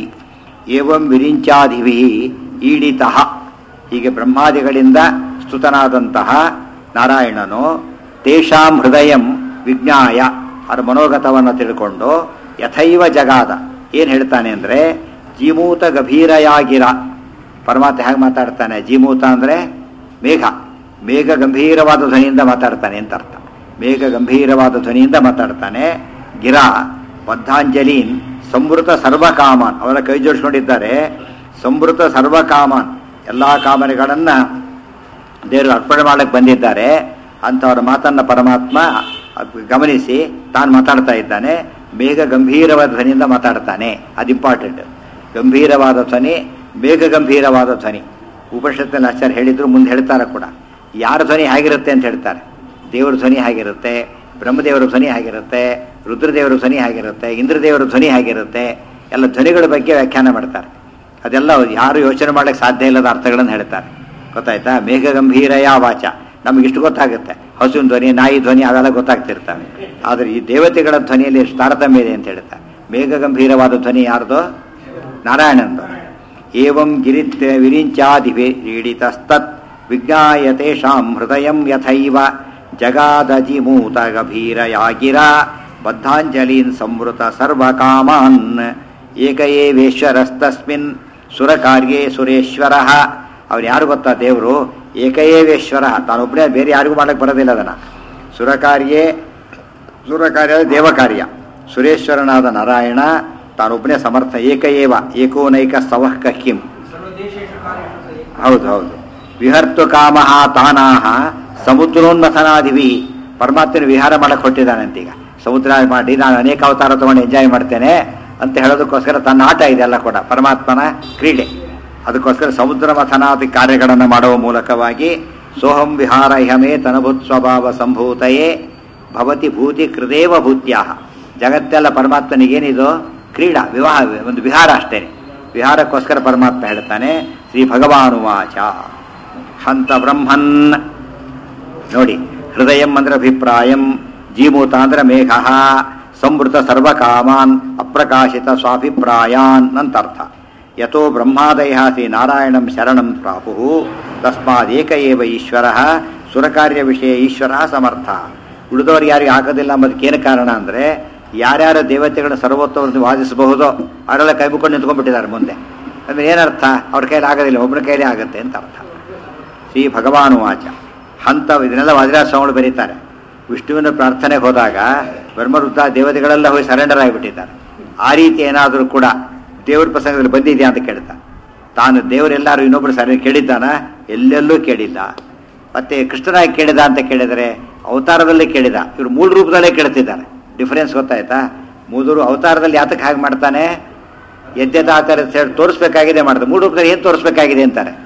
A: ಏವಂ ವಿರಿಂಚಾದಿಭಿಃ ಈಡಿತಃ. ಹೀಗೆ ಬ್ರಹ್ಮಾದಿಗಳಿಂದ ಸ್ತುತನಾದಂತಹ ನಾರಾಯಣನು ತೇಷಾಂ ಹೃದಯಂ ವಿಜ್ಞಾಯ, ಅವರ ಮನೋಗತವನ್ನು ತಿಳ್ಕೊಂಡು ಯಥೈವ ಜಗಾದ. ಏನು ಹೇಳ್ತಾನೆ ಅಂದರೆ ಜೀಮೂತ ಗಭೀರಯಾಗಿರ. ಪರಮಾತ್ಮ ಹೇಗೆ ಮಾತಾಡ್ತಾನೆ? ಜೀಮೂತ ಅಂದರೆ ಮೇಘ, ಮೇಘ ಗಂಭೀರವಾದ ಧ್ವನಿಯಿಂದ ಮಾತಾಡ್ತಾನೆ ಅಂತ ಅರ್ಥ. ಮೇಘ ಗಂಭೀರವಾದ ಧ್ವನಿಯಿಂದ ಮಾತಾಡ್ತಾನೆ. ಗಿರ ಬದ್ಧಾಂಜಲೀನ್ ಸಂವೃತ ಸರ್ವಕಾಮಾನ್, ಅವರ ಕೈ ಜೋಡಿಸ್ಕೊಂಡಿದ್ದಾರೆ. ಸಂವೃತ ಸರ್ವಕಾಮಾನ್, ಎಲ್ಲ ಕಾಮನೆಗಳನ್ನು ದೇವರು ಅರ್ಪಣೆ ಮಾಡಕ್ಕೆ ಬಂದಿದ್ದಾರೆ. ಅಂಥವರ ಮಾತನ್ನು ಪರಮಾತ್ಮ ಗಮನಿಸಿ ತಾನು ಮಾತಾಡ್ತಾ ಇದ್ದಾನೆ. ಮೇಘ ಗಂಭೀರವಾದ ಧ್ವನಿಯಿಂದ ಮಾತಾಡ್ತಾನೆ. ಅದು ಇಂಪಾರ್ಟೆಂಟ್. ಗಂಭೀರವಾದ ಧ್ವನಿ, ಮೇಘ ಗಂಭೀರವಾದ ಧ್ವನಿ. ಉಪನಿಷತ್ತಿನಲ್ಲಿ ಆಚಾರ್ಯ ಹೇಳಿದ್ರು, ಮುಂದೆ ಹೇಳ್ತಾರೆ ಕೂಡ. ಯಾರ ಧ್ವನಿ ಹೇಗಿರುತ್ತೆ ಅಂತ ಹೇಳ್ತಾರೆ. ದೇವರ ಧ್ವನಿ ಹೇಗಿರುತ್ತೆ, ಬ್ರಹ್ಮದೇವರ ಧ್ವನಿ ಹೇಗಿರುತ್ತೆ, ರುದ್ರದೇವರ ಧ್ವನಿ ಹೇಗಿರುತ್ತೆ, ಇಂದ್ರದೇವರ ಧ್ವನಿ ಹೇಗಿರುತ್ತೆ, ಎಲ್ಲ ಧ್ವನಿಗಳ ಬಗ್ಗೆ ವ್ಯಾಖ್ಯಾನ ಮಾಡ್ತಾರೆ. ಅದೆಲ್ಲ ಯಾರು ಯೋಚನೆ ಮಾಡಕ್ಕೆ ಸಾಧ್ಯ ಇಲ್ಲದ ಅರ್ಥಗಳನ್ನು ಹೇಳ್ತಾರೆ. ಗೊತ್ತಾಯ್ತಾ? ಮೇಘ ಗಂಭೀರಯ ವಾಚ, ನಮಗಿಷ್ಟು ಗೊತ್ತಾಗುತ್ತೆ. ಹಸುವಿನ ಧ್ವನಿ, ನಾಯಿ ಧ್ವನಿ ಅವೆಲ್ಲ ಗೊತ್ತಾಗ್ತಿರ್ತವೆ. ಆದರೆ ಈ ದೇವತೆಗಳ ಧ್ವನಿಯಲ್ಲಿ ಎಷ್ಟು ತಾರತಮ್ಯ ಇದೆ ಅಂತ ಹೇಳ್ತಾರೆ. ಮೇಘ ಗಂಭೀರವಾದ ಧ್ವನಿ ಯಾರ್ದು? ನಾರಾಯಣಂದು. ಏವಂ ಗಿರಿತ್ ವಿರಿಂಚಾದಿಭಿರೀಡಿತಸ್ತತ್ ವಿಜ್ಞಾಯ ತೇಷಾಂ ಹೃದಯಂ ಯಥೈವ ಜಗಾದಜಿಮೂತ ಗಭೀರಯಾಗಿರ ಬದ್ಧಾಂಜಲೀನ್ ಸಂವೃತ ಸರ್ವಕಾಮಾನ್. ಏಕ ಏವೇಶ್ವರಸ್ತಸ್ಮಿನ್ ಸುರಕಾರ್ಯೇ ಸುರೇಶ್ವರಃ. ಅವನು ಯಾರು ಗೊತ್ತಾ? ದೇವರು ಏಕಏವೇಶ್ವರ, ತಾನೊಬ್ಬನೇ, ಬೇರೆ ಯಾರಿಗೂ ಮಾಡಕ್ಕೆ ಬರೋದಿಲ್ಲ ಅದನ್ನು. ಸುರಕಾರ್ಯೇ, ಸುರಕಾರ್ಯ ದೇವಕಾರ್ಯ. ಸುರೇಶ್ವರನಾದ ನಾರಾಯಣ ತಾನೊಬ್ಬನೇ ಸಮರ್ಥ. ಏಕಏವ ಏಕೋನೈಕ ಸ್ತವಃ ಕಹ್ಕಿಂ. ಹೌದು ಹೌದು. ವಿಹರ್ತು ಕಾಮಃ ತಾನಾಹ ಸಮುದ್ರೋನ್ಮಥನಾದಿವಿ. ಪರಮಾತ್ಮನ ವಿಹಾರ ಮಾಡಕ್ಕೆ ಹೊಟ್ಟಿದ್ದಾನಂತೀಗ. ಸಮುದ್ರ ಮಾಡಿ ನಾನು ಅನೇಕ ಅವತಾರ ತಗೊಂಡು ಎಂಜಾಯ್ ಮಾಡ್ತೇನೆ ಅಂತ ಹೇಳೋದಕ್ಕೋಸ್ಕರ ತನ್ನ ಆಟ ಇದೆಲ್ಲ ಕೂಡ ಪರಮಾತ್ಮನ ಕ್ರೀಡೆ. ಅದಕ್ಕೋಸ್ಕರ ಸಮುದ್ರ ಮಥನಾದಿ ಕಾರ್ಯಗಳನ್ನು ಮಾಡುವ ಮೂಲಕವಾಗಿ ಸೋಹಂ ವಿಹಾರ ಇಹಮೇ ತನಭೂತ್ ಸ್ವಭಾವ ಸಂಭೂತಯೇ ಭವತಿ ಭೂತಿ ಕೃದೇವ ಭೂತ್ಯಾಹ. ಜಗತ್ತೆಲ್ಲ ಪರಮಾತ್ಮನಿಗೇನಿದು? ಕ್ರೀಡಾ, ವಿವಾಹ, ಒಂದು ವಿಹಾರ ಅಷ್ಟೇ. ವಿಹಾರಕ್ಕೋಸ್ಕರ ಪರಮಾತ್ಮ ಹೇಳ್ತಾನೆ. ಶ್ರೀ ಭಗವಾನುವಾಚ ಹಂತ ಬ್ರಹ್ಮನ್. ನೋಡಿ, ಹೃದಯಂ ಅಂದ್ರೆ ಅಭಿಪ್ರಾಯಂ, ಜೀಮೂತ ಅಂದ್ರೆ ಮೇಘ, ಸಂವೃತ ಸರ್ವಕಾಮಾನ್ ಅಪ್ರಕಾಶಿತ ಸ್ವಾಭಿಪ್ರಾಯಾನ್ ಅಂತರ್ಥ. ಯಥೋ ಬ್ರಹ್ಮಾದಯ ಶ್ರೀ ನಾರಾಯಣಂ ಶರಣಂ ಪ್ರಾಪು ತಸ್ಮಾದೇಕ ಏವ ಈಶ್ವರ ಸುರಕಾರ್ಯ ವಿಷಯ ಈಶ್ವರ ಸಮರ್ಥ. ಉಳಿದವ್ರಿಗೆ ಯಾರಿಗೆ ಆಗೋದಿಲ್ಲ ಅಂಬದಕ್ಕೇನು ಕಾರಣ ಅಂದರೆ, ಯಾರ್ಯಾರ ದೇವತೆಗಳ ಸರ್ವೋತ್ತಮವನ್ನು ವಾದಿಸಬಹುದೋ ಅವರೆಲ್ಲ ಕೈ ಮುಕ್ಕೊಂಡು ನಿಂತ್ಕೊಂಡ್ಬಿಟ್ಟಿದ್ದಾರೆ ಮುಂದೆ. ಅಂದರೆ ಏನರ್ಥ? ಅವ್ರ ಕೈಲಿ ಆಗೋದಿಲ್ಲ, ಒಬ್ಬನ ಕೈಲೇ ಆಗುತ್ತೆ ಅಂತ ಅರ್ಥ. ಶ್ರೀ ಭಗವಾನು ವಾಚ ಹಂತ. ಇದನ್ನೆಲ್ಲ ವಾದಿರಾಜ ಸ್ವಾಮಿಗಳು ಬರೀತಾರೆ. ವಿಷ್ಣುವಿನ ಪ್ರಾರ್ಥನೆಗೆ ಹೋದಾಗ ಬ್ರಹ್ಮರುದ್ಧ ದೇವತೆಗಳೆಲ್ಲ ಹೋಗಿ ಸರೆಂಡರ್ ಆಗಿಬಿಟ್ಟಿದ್ದಾರೆ. ಆ ರೀತಿ ಏನಾದರೂ ಕೂಡ ದೇವ್ರ ಪ್ರಸಂಗದಲ್ಲಿ ಬಂದಿದೆಯಾ ಅಂತ ಕೇಳ್ತಾ. ತಾನು ದೇವರೆಲ್ಲರೂ ಇನ್ನೊಬ್ಬರು ಸರಿ ಕೇಳಿದ್ದಾನ? ಎಲ್ಲೆಲ್ಲೂ ಕೇಳಿಲ್ಲ. ಮತ್ತೆ ಕೃಷ್ಣನಾಗಿ ಕೇಳಿದ ಅಂತ ಕೇಳಿದರೆ ಅವತಾರದಲ್ಲೇ ಕೇಳಿದ. ಇವರು ಮೂಲ ರೂಪದಲ್ಲೇ ಕೇಳ್ತಿದ್ದಾರೆ. ಡಿಫರೆನ್ಸ್ ಗೊತ್ತಾಯ್ತಾ? ಮೂದರು ಅವತಾರದಲ್ಲಿ ಯಾತಕ್ಕೆ ಹಾಗೆ ಮಾಡ್ತಾನೆ? ಯಜ್ಞದ ಆಚಾರ ತೋರಿಸ್ಬೇಕಾಗಿದೆ ಮಾಡ್ತಾರೆ. ಮೂಲ ರೂಪದಲ್ಲಿ ಏನು ತೋರಿಸ್ಬೇಕಾಗಿದೆ ಅಂತಾರೆ.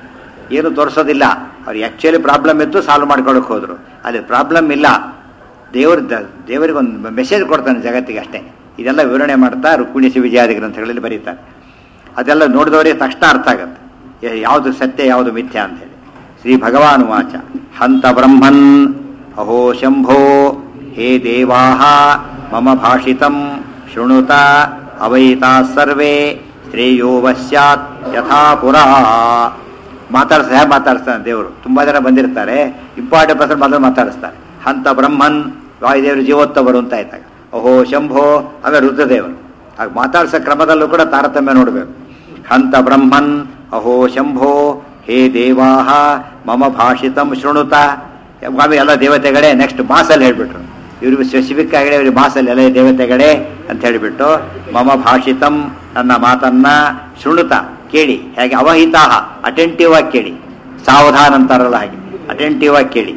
A: ಏನು ತೋರಿಸೋದಿಲ್ಲ. ಅವ್ರು ಆ್ಯಕ್ಚುಲಿ ಪ್ರಾಬ್ಲಮ್ ಇತ್ತು, ಸಾಲ್ವ್ ಮಾಡ್ಕೊಳಕ್ಕೆ ಹೋದರು. ಅಲ್ಲಿ ಪ್ರಾಬ್ಲಮ್ ಇಲ್ಲ, ದೇವ್ರ ದೇವರಿಗೆ ಒಂದು ಮೆಸೇಜ್ ಕೊಡ್ತಾನೆ ಜಗತ್ತಿಗೆ ಅಷ್ಟೇ. ಇದೆಲ್ಲ ವಿವರಣೆ ಮಾಡ್ತಾ ರುಕ್ಮಿಣಿ ವಿಜಯಾದಿ ಗ್ರಂಥಗಳಲ್ಲಿ ಬರೀತಾರೆ. ಅದೆಲ್ಲ ನೋಡಿದವರಿಗೆ ತಕ್ಷಣ ಅರ್ಥ ಆಗುತ್ತೆ ಯಾವುದು ಸತ್ಯ ಯಾವುದು ಮಿಥ್ಯ ಅಂತೇಳಿ. ಶ್ರೀ ಭಗವಾನ್ ವಾಚ ಹಂತ ಬ್ರಹ್ಮನ್ ಅಹೋ ಶಂಭೋ ಹೇ ದೇವಾಹ ಮಮ ಭಾಷಿತಂ ಶೃಣುತ ಅವೈತಾ ಸರ್ವೇ ಶ್ರೇಯೋ ವಶ್ಯಾತ್ ಯಥಾ ಪುರಾ. ಮಾತಾಡ್ಸ ಹೇಗೆ ಮಾತಾಡಿಸ್ತಾನೆ ದೇವರು. ತುಂಬ ಜನ ಬಂದಿರ್ತಾರೆ, ಇಂಪಾರ್ಟೆಂಟ್ ಪರ್ಸನ್ ಮಾತ್ರ ಮಾತಾಡಿಸ್ತಾರೆ. ಹಂತ ಬ್ರಹ್ಮನ್ ವಾಯುದೇವರು ಜೀವೋತ್ತವರು ಅಂತ ಆಯ್ತಾಗ, ಅಹೋ ಶಂಭೋ ಆಮೇಲೆ ರುದ್ರದೇವರು. ಆಗ ಮಾತಾಡ್ಸೋ ಕ್ರಮದಲ್ಲೂ ಕೂಡ ತಾರತಮ್ಯ ನೋಡಬೇಕು. ಹಂತ ಬ್ರಹ್ಮನ್ ಅಹೋ ಶಂಭೋ ಹೇ ದೇವಾಹ ಮಮ ಭಾಷಿತಂ ಶೃಣುತ. ಆಮೇಲೆ ಎಲ್ಲ ದೇವತೆಗಳೇ ನೆಕ್ಸ್ಟ್ ಮಾಸಲ್ಲಿ ಹೇಳ್ಬಿಟ್ರು. ಇವ್ರಿಗೆ ಸ್ಪೆಸಿಫಿಕ್ ಆಗಿ ಇವ್ರಿಗೆ ಮಾಸಲ್ಲಿ ಎಲ್ಲ ದೇವತೆಗಳೇ ಅಂತ ಹೇಳಿಬಿಟ್ಟು ಮಮ ಭಾಷಿತಂ ನನ್ನ ಮಾತನ್ನ ಶೃಣುತ ಕೇಳಿ. ಹೇಗೆ ಅವಹಿತಾಹ ಅಟೆಂಟಿವ್ ಆಗಿ ಕೇಳಿ, ಸಾವಧಾನ ಅಂತಾರಲ್ಲ ಹಾಗೆ ಅಟೆಂಟಿವ್ ಆಗಿ ಕೇಳಿ.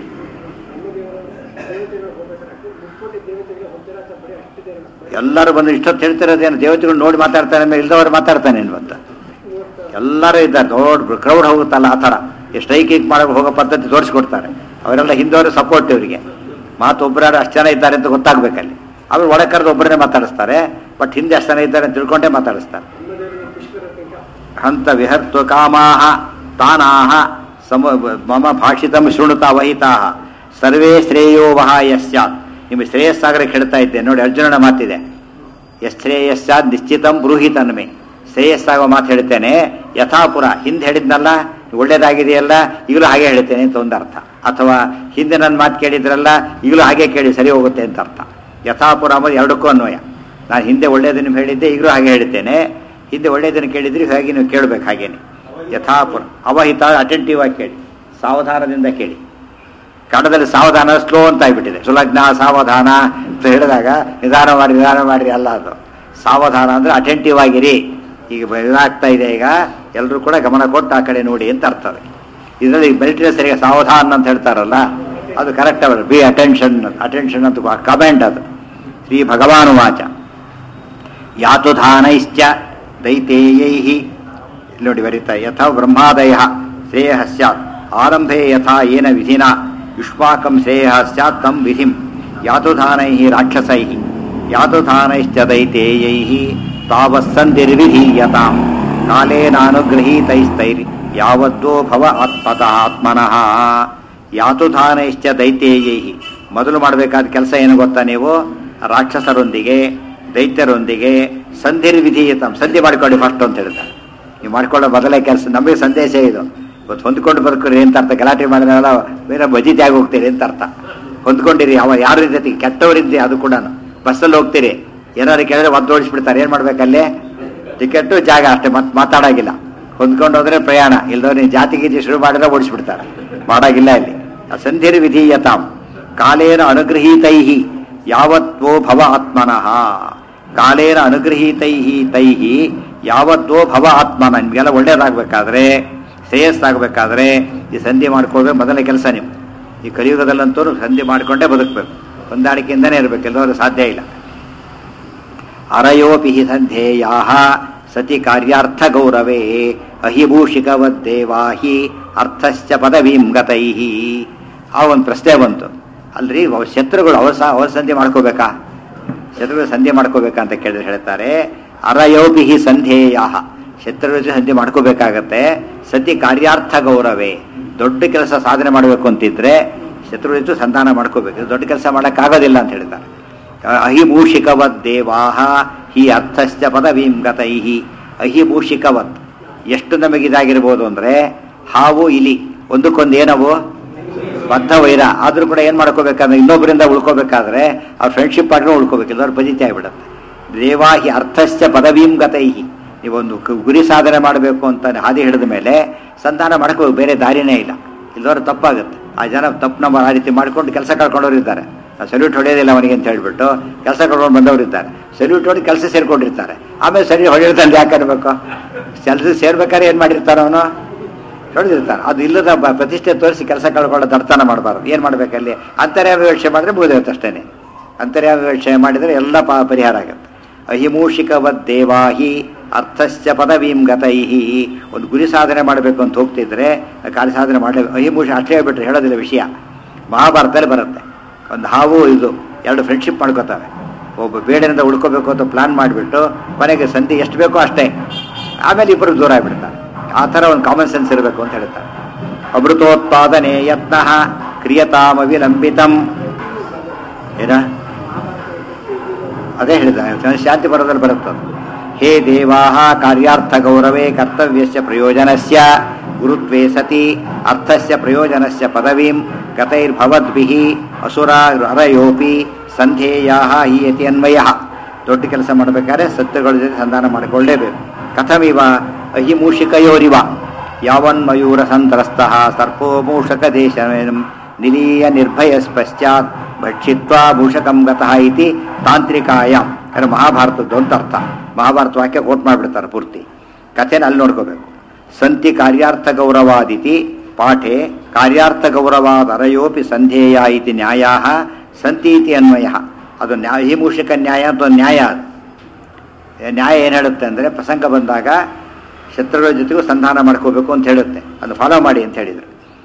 A: ಎಲ್ಲರೂ ಬಂದು ಇಷ್ಟೊತ್ತು ಹೇಳ್ತಿರೋದೇನು ದೇವತೆಗಳು ನೋಡಿ ಮಾತಾಡ್ತಾನೆ ಮೇಲೆ ಇಲ್ದವರು ಮಾತಾಡ್ತಾನೆ ಅಂತ ಎಲ್ಲರೂ ಇದ್ದಾರೆ. ದೊಡ್ಡ ಕ್ರೌಡ್ ಹೋಗುತ್ತಲ್ಲ ಆ ಥರ ಸ್ಟ್ರೈಕಿಂಗ್ ಮಾಡೋ ಹೋಗೋ ಪದ್ಧತಿ ತೋರಿಸ್ಕೊಡ್ತಾರೆ. ಅವರೆಲ್ಲ ಹಿಂದವರು ಸಪೋರ್ಟ್ ಇವರಿಗೆ. ಮಾತು ಒಬ್ಬರಾರು ಅಷ್ಟು ಜನ ಇದ್ದಾರೆ ಅಂತ ಗೊತ್ತಾಗ್ಬೇಕಲ್ಲಿ. ಆಮೇಲೆ ಒಳಗೆ ಕರೆದು ಒಬ್ಬರನ್ನೇ ಮಾತಾಡಿಸ್ತಾರೆ, ಬಟ್ ಹಿಂದೆ ಅಷ್ಟು ಜನ ಇದ್ದಾರೆ ಅಂತ ತಿಳ್ಕೊಂಡೇ ಮಾತಾಡಿಸ್ತಾರೆ. ಹಂತ ವಿಹರ್ತು ಕಾಮಾಹ ತಾನಾಹ ಸಮ ಮಮ ಭಾಷಿತಂ ಶೃಣುತ ವಹಿತಾಹ ಸರ್ವೇ ಶ್ರೇಯೋ ವಹ ಯಸ್ಯಾತ್. ನಿಮಗೆ ಶ್ರೇಯಸ್ಸಾಗರ ಕೆಡ್ತಾ ಇದ್ದೆ ನೋಡಿ, ಅರ್ಜುನನ ಮಾತಿದೆ. ಎಸ್ ಶ್ರೇಯಸ್ಸಾದ್ ನಿಶ್ಚಿತಂ ಬ್ರೂಹಿ ತನ್ಮೆ. ಶ್ರೇಯಸ್ಸಾಗೋ ಮಾತು ಹೇಳ್ತೇನೆ ಯಥಾಪುರ. ಹಿಂದೆ ಹೇಳಿದ್ನಲ್ಲ ಒಳ್ಳೇದಾಗಿದೆಯಲ್ಲ ಈಗಲೂ ಹಾಗೆ ಹೇಳ್ತೇನೆ ಅಂತ ಒಂದು ಅರ್ಥ. ಅಥವಾ ಹಿಂದೆ ನನ್ನ ಮಾತು ಕೇಳಿದ್ರಲ್ಲ ಈಗಲೂ ಹಾಗೆ ಕೇಳಿ ಸರಿ ಹೋಗುತ್ತೆ ಅಂತ ಅರ್ಥ. ಯಥಾಪುರ ಅಂಬೋದು ಎರಡಕ್ಕೂ ಅನ್ವಯ. ನಾನು ಹಿಂದೆ ಒಳ್ಳೆಯದನ್ನು ಹೇಳಿದ್ದೆ, ಈಗಲೂ ಹಾಗೆ ಹೇಳ್ತೇನೆ. ಹಿಂದೆ ಒಳ್ಳೆಯದನ್ನು ಕೇಳಿದ್ರಿ ಹಾಗೆ ನೀವು ಕೇಳಬೇಕು ಹಾಗೇನೆ. ಯಥಾಪುರ ಅವಹಿತ ಅಟೆಂಟಿವ್ ಆಗಿ ಕೇಳಿ, ಸಾವಧಾನದಿಂದ ಕೇಳಿ. ಕನ್ನಡದಲ್ಲಿ ಸಾವಧಾನ ಸ್ಲೋ ಅಂತ ಆಗ್ಬಿಟ್ಟಿದೆ. ಸುಲಗ್ನ ಸಾವಧಾನ ಅಂತ ಹೇಳಿದಾಗ ನಿಧಾನ ಮಾಡಿ ನಿಧಾನ ಮಾಡಿ ಅಲ್ಲ, ಅದು ಸಾವಧಾನ ಅಂದರೆ ಅಟೆಂಟಿವ್ ಆಗಿರಿ. ಈಗ ಇದಾಗ್ತಾ ಇದೆ, ಈಗ ಎಲ್ಲರೂ ಕೂಡ ಗಮನ ಕೊಟ್ಟು ಆ ಕಡೆ ನೋಡಿ ಅಂತ ಅರ್ಥ. ಇದರಲ್ಲಿ ಮಿಲಿಟರಿ ಸರಿಯಾಗಿ ಸಾವಧಾನ ಅಂತ ಹೇಳ್ತಾರಲ್ಲ, ಅದು ಕರೆಕ್ಟ್ ಅವರು ಬಿ ಅಟೆನ್ಷನ್ ಅಟೆನ್ಷನ್ ಅಂತ ಕಮೆಂಟ್ ಅದು. ಶ್ರೀ ಭಗವಾನು ವಾಚ ಯಾತುಧಾನೈಶ್ಚ ದೈತೇಯೈ ನೋಡಿ ಬರೀತಾ ಯಥಾ ಬ್ರಹ್ಮಾದಯ ಶ್ರೇಯ ಸ್ಯಾತ್ ಆರಂಭೆ ಯಥಾ ಏನ ವಿಧಿನ ಯುಷ್ಮಾಕಂ ಶ್ರೇಯ ಸ್ಯಾತ್ ತಂ ವಿಧಿಂ ಯಾತುಧಾನೈ ರಾಕ್ಷಸೈ ಯಾತುಧಾನೈಶ್ಚ ದೈತೇಯೈ ತಾವಸ್ಸಂಧಿರ್ವಿಧೀಯತಾಂ ಕಾಲೇನಾನುಗೃಹೀತೈಸ್ತೈರ್ ಯಾವದ್ದೋ ಭವ ಆತ್ಮತಃ ಆತ್ಮನಃ. ಯಾತುಧಾನೈಶ್ಚ ದೈತೇಯೈ ಮೊದಲು ಮಾಡಬೇಕಾದ ಕೆಲಸ ಏನು ಗೊತ್ತಾ ನೀವು? ರಾಕ್ಷಸರೊಂದಿಗೆ ದೈತ್ಯರೊಂದಿಗೆ ಸಂಧಿರ್ವಿಧೀಯತಾಂ, ಸಂಧಿ ಮಾಡಿಕೊಳ್ಳಿ ಫಸ್ಟ್ ಅಂತ ಹೇಳ್ತಾರೆ. ನೀವು ಮಾಡಿಕೊಳ್ಳೋ ಮೊದಲೇ ಕೆಲಸ. ನಮಗೆ ಸಂದೇಶ ಇದು. ಇವತ್ತು ಹೊಂದ್ಕೊಂಡು ಬದುಕ್ರಿ ಅಂತ ಅರ್ಥ. ಗಲಾಟೆ ಮಾಡಿದ್ರಲ್ಲ ಬೇರೆ ಬಜಿತಿ ಆಗಿ ಹೋಗ್ತೀರಿ ಅಂತ ಅರ್ಥ. ಹೊಂದ್ಕೊಂಡಿರಿ. ಅವ ಯಾರ ಜೊತೆಗೆ ಕೆಟ್ಟವರಿದ್ದೆ ಅದು ಕೂಡ. ಬಸ್ಸಲ್ಲಿ ಹೋಗ್ತೀರಿ, ಏನಾದ್ರು ಕೇಳಿದ್ರೆ ಒದ್ದು ಓಡಿಸ್ಬಿಡ್ತಾರೆ. ಏನು ಮಾಡ್ಬೇಕಲ್ಲಿ? ಟಿಕೆಟು ಜಾಗ ಅಷ್ಟೇ, ಮತ್ತೆ ಮಾತಾಡಾಗಿಲ್ಲ. ಹೊಂದ್ಕೊಂಡು ಹೋದ್ರೆ ಪ್ರಯಾಣ, ಇಲ್ದವ್ರು ನೀವು ಜಾತಿ ಗೀತಿ ಶುರು ಮಾಡಿದ್ರೆ ಓಡಿಸ್ಬಿಡ್ತಾರೆ. ಮಾಡಾಗಿಲ್ಲ ಇಲ್ಲಿ. ಸಂಧಿರ್ ವಿಧೀಯತಾಂ ಕಾಲೇನ ಅನುಗೃಹೀತೈಹಿ ಯಾವತ್ತೋ ಭವ ಆತ್ಮನಃ. ಕಾಲೇನ ಅನುಗೃಹೀತೈಹಿ ತೈಹಿ ಯಾವತ್ತೋ ಭವ ಆತ್ಮನ. ನಿಮಗೆಲ್ಲ ಒಳ್ಳೇದಾಗಬೇಕಾದ್ರೆ, ಶ್ರೇಯಸ್ಸಾಗಬೇಕಾದ್ರೆ ಈ ಸಂಧಿ ಮಾಡ್ಕೊಳ್ಬೇಕು ಮೊದಲನೇ ಕೆಲಸ. ನೀವು ಈ ಕಲಿಯುಗದಲ್ಲಂತೂ ಸಂಧಿ ಮಾಡಿಕೊಂಡೇ ಬದುಕಬೇಕು. ಹೊಂದಾಣಿಕೆಯಿಂದನೇ ಇರಬೇಕು, ಎಲ್ಲರೂ ಸಾಧ್ಯ ಇಲ್ಲ. ಅರಯೋಪಿ ಸಂಧೇಯಾ ಸತಿ ಕಾರ್ಯಾರ್ಥ ಗೌರವೇ ಅಹಿಭೂಷಿಕವದ್ದೇವಾಹಿ ಅರ್ಥಶ್ಚ ಪದವೀಂ ಗತೈಹಿ. ಆ ಒಂದು ಪ್ರಶ್ನೆ ಬಂತು, ಅಲ್ರಿ ಶತ್ರುಗಳು ಅವ್ರ ಸಹ ಅವ್ರ ಸಂಧಿ ಮಾಡ್ಕೋಬೇಕಾ? ಶತ್ರುಗಳು ಸಂಧಿ ಮಾಡ್ಕೋಬೇಕಾ ಅಂತ ಕೇಳಿದ್ರೆ ಹೇಳ್ತಾರೆ ಅರಯೋಪಿ ಸಂಧೇಯ. ಶತ್ರುಗಳ ಜೊತೆ ಸಂಧಿ ಮಾಡ್ಕೋಬೇಕಾಗತ್ತೆ. ಸತಿ ಕಾರ್ಯಾರ್ಥ ಗೌರವೇ. ದೊಡ್ಡ ಕೆಲಸ ಸಾಧನೆ ಮಾಡಬೇಕು ಅಂತಿದ್ರೆ ಶತ್ರುಗಳ ಜೊತೆ ಸಂಧಾನ ಮಾಡ್ಕೋಬೇಕು. ದೊಡ್ಡ ಕೆಲಸ ಮಾಡೋಕ್ಕಾಗೋದಿಲ್ಲ ಅಂತ ಹೇಳ್ತಾರೆ. ಅಹಿಭೂಷಿಕವತ್ ದೇವಾಹ ಹಿ ಅರ್ಥಶ್ಚ ಪದವೀಂ ಗತೈಹಿ. ಅಹಿಭೂಷಿಕವತ್ ಎಷ್ಟು ನಮಗಿದಾಗಿರ್ಬೋದು ಅಂದರೆ ಹಾವು ಇಲಿ ಒಂದಕ್ಕೊಂದು ಏನವು ಬದ್ಧ ವೈರ. ಆದರೂ ಕೂಡ ಏನು ಮಾಡ್ಕೋಬೇಕಂದ್ರೆ ಇನ್ನೊಬ್ಬರಿಂದ ಉಳ್ಕೋಬೇಕಾದ್ರೆ ಆ ಫ್ರೆಂಡ್ಶಿಪ್ ಆದ್ರೂ ಉಳ್ಕೋಬೇಕು, ಎಲ್ಲರೂ ಪಜಿತಿ ಆಗಿಬಿಡುತ್ತೆ. ದೇವಾಹಿ ಅರ್ಥಶ್ಚ ಪದವೀಂ ಗತೈಹಿ. ನೀವೊಂದು ಗುರಿ ಸಾಧನೆ ಮಾಡಬೇಕು ಅಂತ ಹಾದಿ ಹಿಡಿದ ಮೇಲೆ ಸಂಧಾನ ಮಾಡ್ಕೋಬೇಕು, ಬೇರೆ ದಾರಿನೇ ಇಲ್ಲ. ಇಲ್ಲದವ್ರು ತಪ್ಪಾಗುತ್ತೆ. ಆ ಜನ ತಪ್ಪು ನಮ್ಮ ಆ ರೀತಿ ಮಾಡ್ಕೊಂಡು ಕೆಲಸ ಕಳ್ಕೊಂಡವ್ರು ಇದ್ದಾರೆ. ಸಲ್ಯೂಟ್ ಹೊಡೆಯೋದಿಲ್ಲ ಅವನಿಗೆ ಅಂತ ಹೇಳ್ಬಿಟ್ಟು ಕೆಲಸ ಕಳ್ಕೊಂಡು ಬಂದವರು ಇದ್ದಾರೆ. ಸಲ್ಯೂಟ್ ಹೊಡೆದು ಕೆಲಸ ಸೇರ್ಕೊಂಡಿರ್ತಾರೆ. ಆಮೇಲೆ ಸರಿ ಹೊಡೆಯೋದಂತ ಯಾಕೆ ಅನ್ಬೇಕು? ಕೆಲಸ ಸೇರ್ಬೇಕಾದ್ರೆ ಏನು ಮಾಡಿರ್ತಾರ ಅವನು? ಹೊಡೆದಿರ್ತಾನೆ. ಅದು ಇಲ್ಲದ ಪ್ರತಿಷ್ಠೆ ತೋರಿಸಿ ಕೆಲಸ ಕಳ್ಕೊಳ್ಳೋ ದಡ್ತನ ಮಾಡಬಾರ್ದು. ಏನು ಮಾಡಬೇಕಲ್ಲಿ? ಅಂತರ್ಯಾಮ ವಿವಕ್ಷೆ ಮಾಡಿದ್ರೆ ಮುಗಿದೋಗುತ್ತೆ ಅಷ್ಟೇ. ಅಂತರ್ಯಾಮ ವಿವಕ್ಷೆ ಮಾಡಿದರೆ ಎಲ್ಲ ಪ ಪರಿಹಾರ ಆಗುತ್ತೆ. ಅಹಿಮೂಷಿಕವದ್ದೇವಾಹಿ ಅರ್ಥಸ್ಯ ಪದವೀಂ ಗತೈಹಿ. ಒಂದು ಗುರಿ ಸಾಧನೆ ಮಾಡಬೇಕು ಅಂತ ಹೋಗ್ತಿದ್ರೆ ಕಾರ್ಯ ಸಾಧನೆ ಮಾಡಲೇಬೇಕು. ಅಹಿಮೂಷ ಅಷ್ಟೇ ಬಿಟ್ಟರೆ ಹೇಳೋದಿಲ್ಲ ವಿಷಯ. ಮಹಾಭಾರತದಲ್ಲಿ ಬರುತ್ತೆ. ಒಂದು ಹಾವು ಇದು ಎರಡು ಫ್ರೆಂಡ್ಶಿಪ್ ಮಾಡ್ಕೋತವೆ. ಒಬ್ಬ ಬೇಡನಿಂದ ಉಳ್ಕೋಬೇಕು ಅಂತ ಪ್ಲಾನ್ ಮಾಡಿಬಿಟ್ಟು ಕೊನೆಗೆ ಸಂಧಿ ಎಷ್ಟು ಬೇಕೋ ಅಷ್ಟೇ, ಆಮೇಲೆ ಇಬ್ಬರು ದೂರ ಆಗಿಬಿಡ್ತಾರೆ. ಆ ಥರ ಒಂದು ಕಾಮನ್ ಸೆನ್ಸ್ ಇರಬೇಕು ಅಂತ ಹೇಳ್ತಾರೆ. ಅಮೃತೋತ್ಪಾದನೆ ಯತ್ನ ಕ್ರಿಯತಾಮ ವಿಲಂಬಿತಂ. ಏನ ಅದೇ ಹೇಳಿದ ಶಾಂತಿ ಬರೋದಲ್ಲಿ ಬರುತ್ತದೆ. ಹೇ ದೇವಾಹ ಕಾರ್ಯಾರ್ಥ ಗೌರವೇ ಕರ್ತವ್ಯಸ್ಯ ಪ್ರಯೋಜನಸ್ಯ ಗುರುತ್ವೇ ಸತಿ ಅರ್ಥಸ್ಯ ಪ್ರಯೋಜನಸ್ಯ ಪದವೀಂ ಗತೈರ್ಭವದ್ಭಿಃ ಅಸುರಾ ಅರಯೋಪಿ ಸಂಧೇಯಾಹ ಹೀಯತಿ ಅನ್ವಯಃ. ದೊಡ್ಡ ಕೆಲಸ ಮಾಡಬೇಕಾದ್ರೆ ಸತ್ಯಗಳ ಜೊತೆ ಸಂಧಾನ ಮಾಡಿಕೊಳ್ಳೇಬೇಕು. ಕಥಮಿವ ಅಹಿಮೂಷಿಕಯೋರಿವ ಯಾವನ್ಮಯೂರ ಸಂತ್ರಸ್ತಃ ಸರ್ಪೋ ಮೂಷಕ ದೇಶ ನಿಲೀಯ ನಿರ್ಭಯಸ್ಪಶ್ಚಾತ್ ಭಕ್ಷಿತ್ವಾ ಮೂಷಕಂ ಗತಃ ಇತಿ ತಾಂತ್ರಿಕಾಯಾಮ್. ಅಂದರೆ ಮಹಾಭಾರತದ್ದು ಅಂತ ಅರ್ಥ. ಮಹಾಭಾರತ ವಾಕ್ಯ ಕೋಟ್ ಮಾಡಿಬಿಡ್ತಾರೆ ಪೂರ್ತಿ. ಕಥೆನ ಅಲ್ಲಿ ನೋಡ್ಕೋಬೇಕು. ಸಂತಿ ಕಾರ್ಯಾರ್ಥ ಗೌರವಾದಿತಿ ಪಾಠೆ ಕಾರ್ಯಾರ್ಥ ಗೌರವಾದ ಅರಯೋಪಿ ಸಂಧೇಯ ಇತಿ ನ್ಯಾಯ ಸಂತಿ ಇತಿ ಅನ್ವಯ. ಅದು ನ್ಯಾಯ ಈ ಮೂಷಿಕ ನ್ಯಾಯ ಅಂತ ಒಂದು ನ್ಯಾಯ. ಅದು ನ್ಯಾಯ ಏನು ಹೇಳುತ್ತೆ ಅಂದರೆ ಪ್ರಸಂಗ ಬಂದಾಗ ಶತ್ರುಗಳ ಜೊತೆಗೂ ಸಂಧಾನ ಮಾಡ್ಕೋಬೇಕು ಅಂತ ಹೇಳುತ್ತೆ. ಅದು ಫಾಲೋ ಮಾಡಿ ಅಂತ ಹೇಳಿದರು.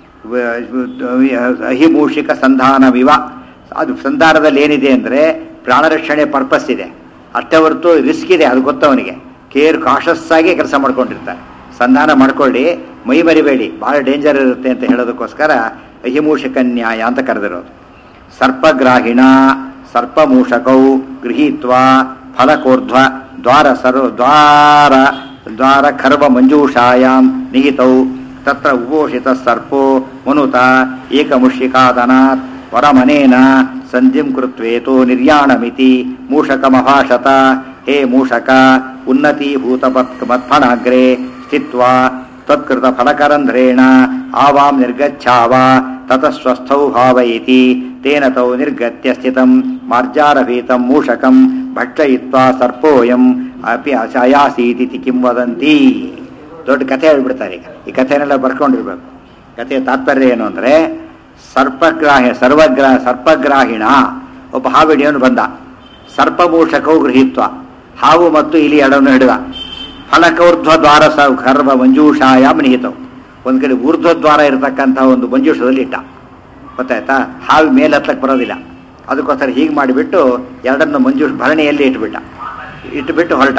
A: ಅಹಿಮೂಷಿಕ ಸಂಧಾನವಿವ. ಅದು ಸಂಧಾನದಲ್ಲಿ ಏನಿದೆ ಅಂದರೆ ಪ್ರಾಣರಕ್ಷಣೆ ಪರ್ಪಸ್ ಇದೆ ಅಷ್ಟೇ ಹೊರತು ರಿಸ್ಕ್ ಇದೆ. ಅದು ಗೊತ್ತವನಿಗೆ. ಕೇರ್ ಕಾಷಸ್ ಆಗಿ ಕೆಲಸ ಮಾಡ್ಕೊಂಡಿರ್ತಾರೆ. ಸಂಧಾನ ಮಾಡ್ಕೊಳ್ಳಿ, ಮೈ ಮರಿಬೇಡಿ, ಭಾಳ ಡೇಂಜರ್ ಇರುತ್ತೆ ಅಂತ ಹೇಳೋದಕ್ಕೋಸ್ಕರ ಅಹಿಮೂಷಕ ನ್ಯಾಯ ಅಂತ ಕರೆದಿರೋದು. ಸರ್ಪಗ್ರಾಹಿಣ ಸರ್ಪಮೂಷಕೌ ಗೃಹೀತ್ವಾ ಫಲಕೋರ್ಧ್ವ ದ್ವಾರ ಸರ್ವ ದ್ವಾರ ದ್ವಾರ ಖರ್ವ ಮಂಜೂಷಾಯಾಂ ನಿಹಿತೌ ತತ್ರ ಉಪೋಷಿತ ಸರ್ಪೋ ಮನುತ ಏಕಮುಷಿಕಾದನಾತ್ ವರಮನೇನ ಸಂಧಿಂ ಕೃತ್ವೇತೋ ನಿರ್ಯಾಣಮಿತಿ ಮೂಷಕಮಭಾಷತ. ಹೇ ಮೂಷಕ ಉನ್ನತೀಭೂತ ಮತ್ಫಣಾಗ್ರೆ ಸ್ಥಿತ್ವಾ ತತ್ಕೃತ ಫಲಕರಂಧ್ರೇಣ ಆವಾಂ ನಿರ್ಗಚ್ಛಾವ ತತಸ್ವಸ್ಥೌ ಭಾವಯತಿ ತೇನ ತೌ ನಿರ್ಗತ್ಯ ಸ್ಥಿತಂ ಮಾರ್ಜಾರಭೀತಂ ಮೂಷಕಂ ಭಕ್ಷಯಿತ್ವಾ ಸರ್ಪೋಯಂ ಅಪಿ ಅಯಾಸೀತಿ ಕಿಂ ವದಂತಿ. ದೊಡ್ಡ ಕಥೆ ಹೇಳ್ಬಿಡ್ತಾರೆ. ಈಗ ಈ ಕಥೆನೆಲ್ಲ ಬರ್ಕೊಂಡಿರ್ಬೇಕು. ಕಥೆಯ ತಾತ್ಪರ್ಯ ಏನು ಅಂದರೆ ಸರ್ಪಗ್ರಾಹಿ ಸರ್ವಗ್ರಾ ಸರ್ಪಗ್ರಾಹಿಣ ಒಬ್ಬ ಹಾವಿಡಿಯವನು ಬಂದ. ಸರ್ಪಮೂಷಕವು ಗೃಹೀತ್ವ ಹಾವು ಮತ್ತು ಇಲಿ ಎರಡನ್ನು ಹಿಡಿದ. ಫಲಕೌರ್ಧ್ವ ದ್ವಾರ ಸ ಖರ್ವ ಮಂಜೂಷಾಯಾಮ್ ನಿಹಿತವು. ಒಂದು ಕಡೆ ಊರ್ಧ್ವದ್ವಾರ ಇರತಕ್ಕಂಥ ಒಂದು ಮಂಜೂಷದಲ್ಲಿ ಇಟ್ಟ. ಗೊತ್ತಾಯ್ತಾ? ಹಾವು ಮೇಲೆ ಹತ್ತಕ್ಕೆ ಬರೋದಿಲ್ಲ. ಅದಕ್ಕೋಸ್ಕರ ಹೀಗೆ ಮಾಡಿಬಿಟ್ಟು ಎರಡನ್ನು ಮಂಜೂಷ ಭರಣಿಯಲ್ಲಿ ಇಟ್ಬಿಟ್ಟ. ಇಟ್ಟುಬಿಟ್ಟು ಹೊರಟ.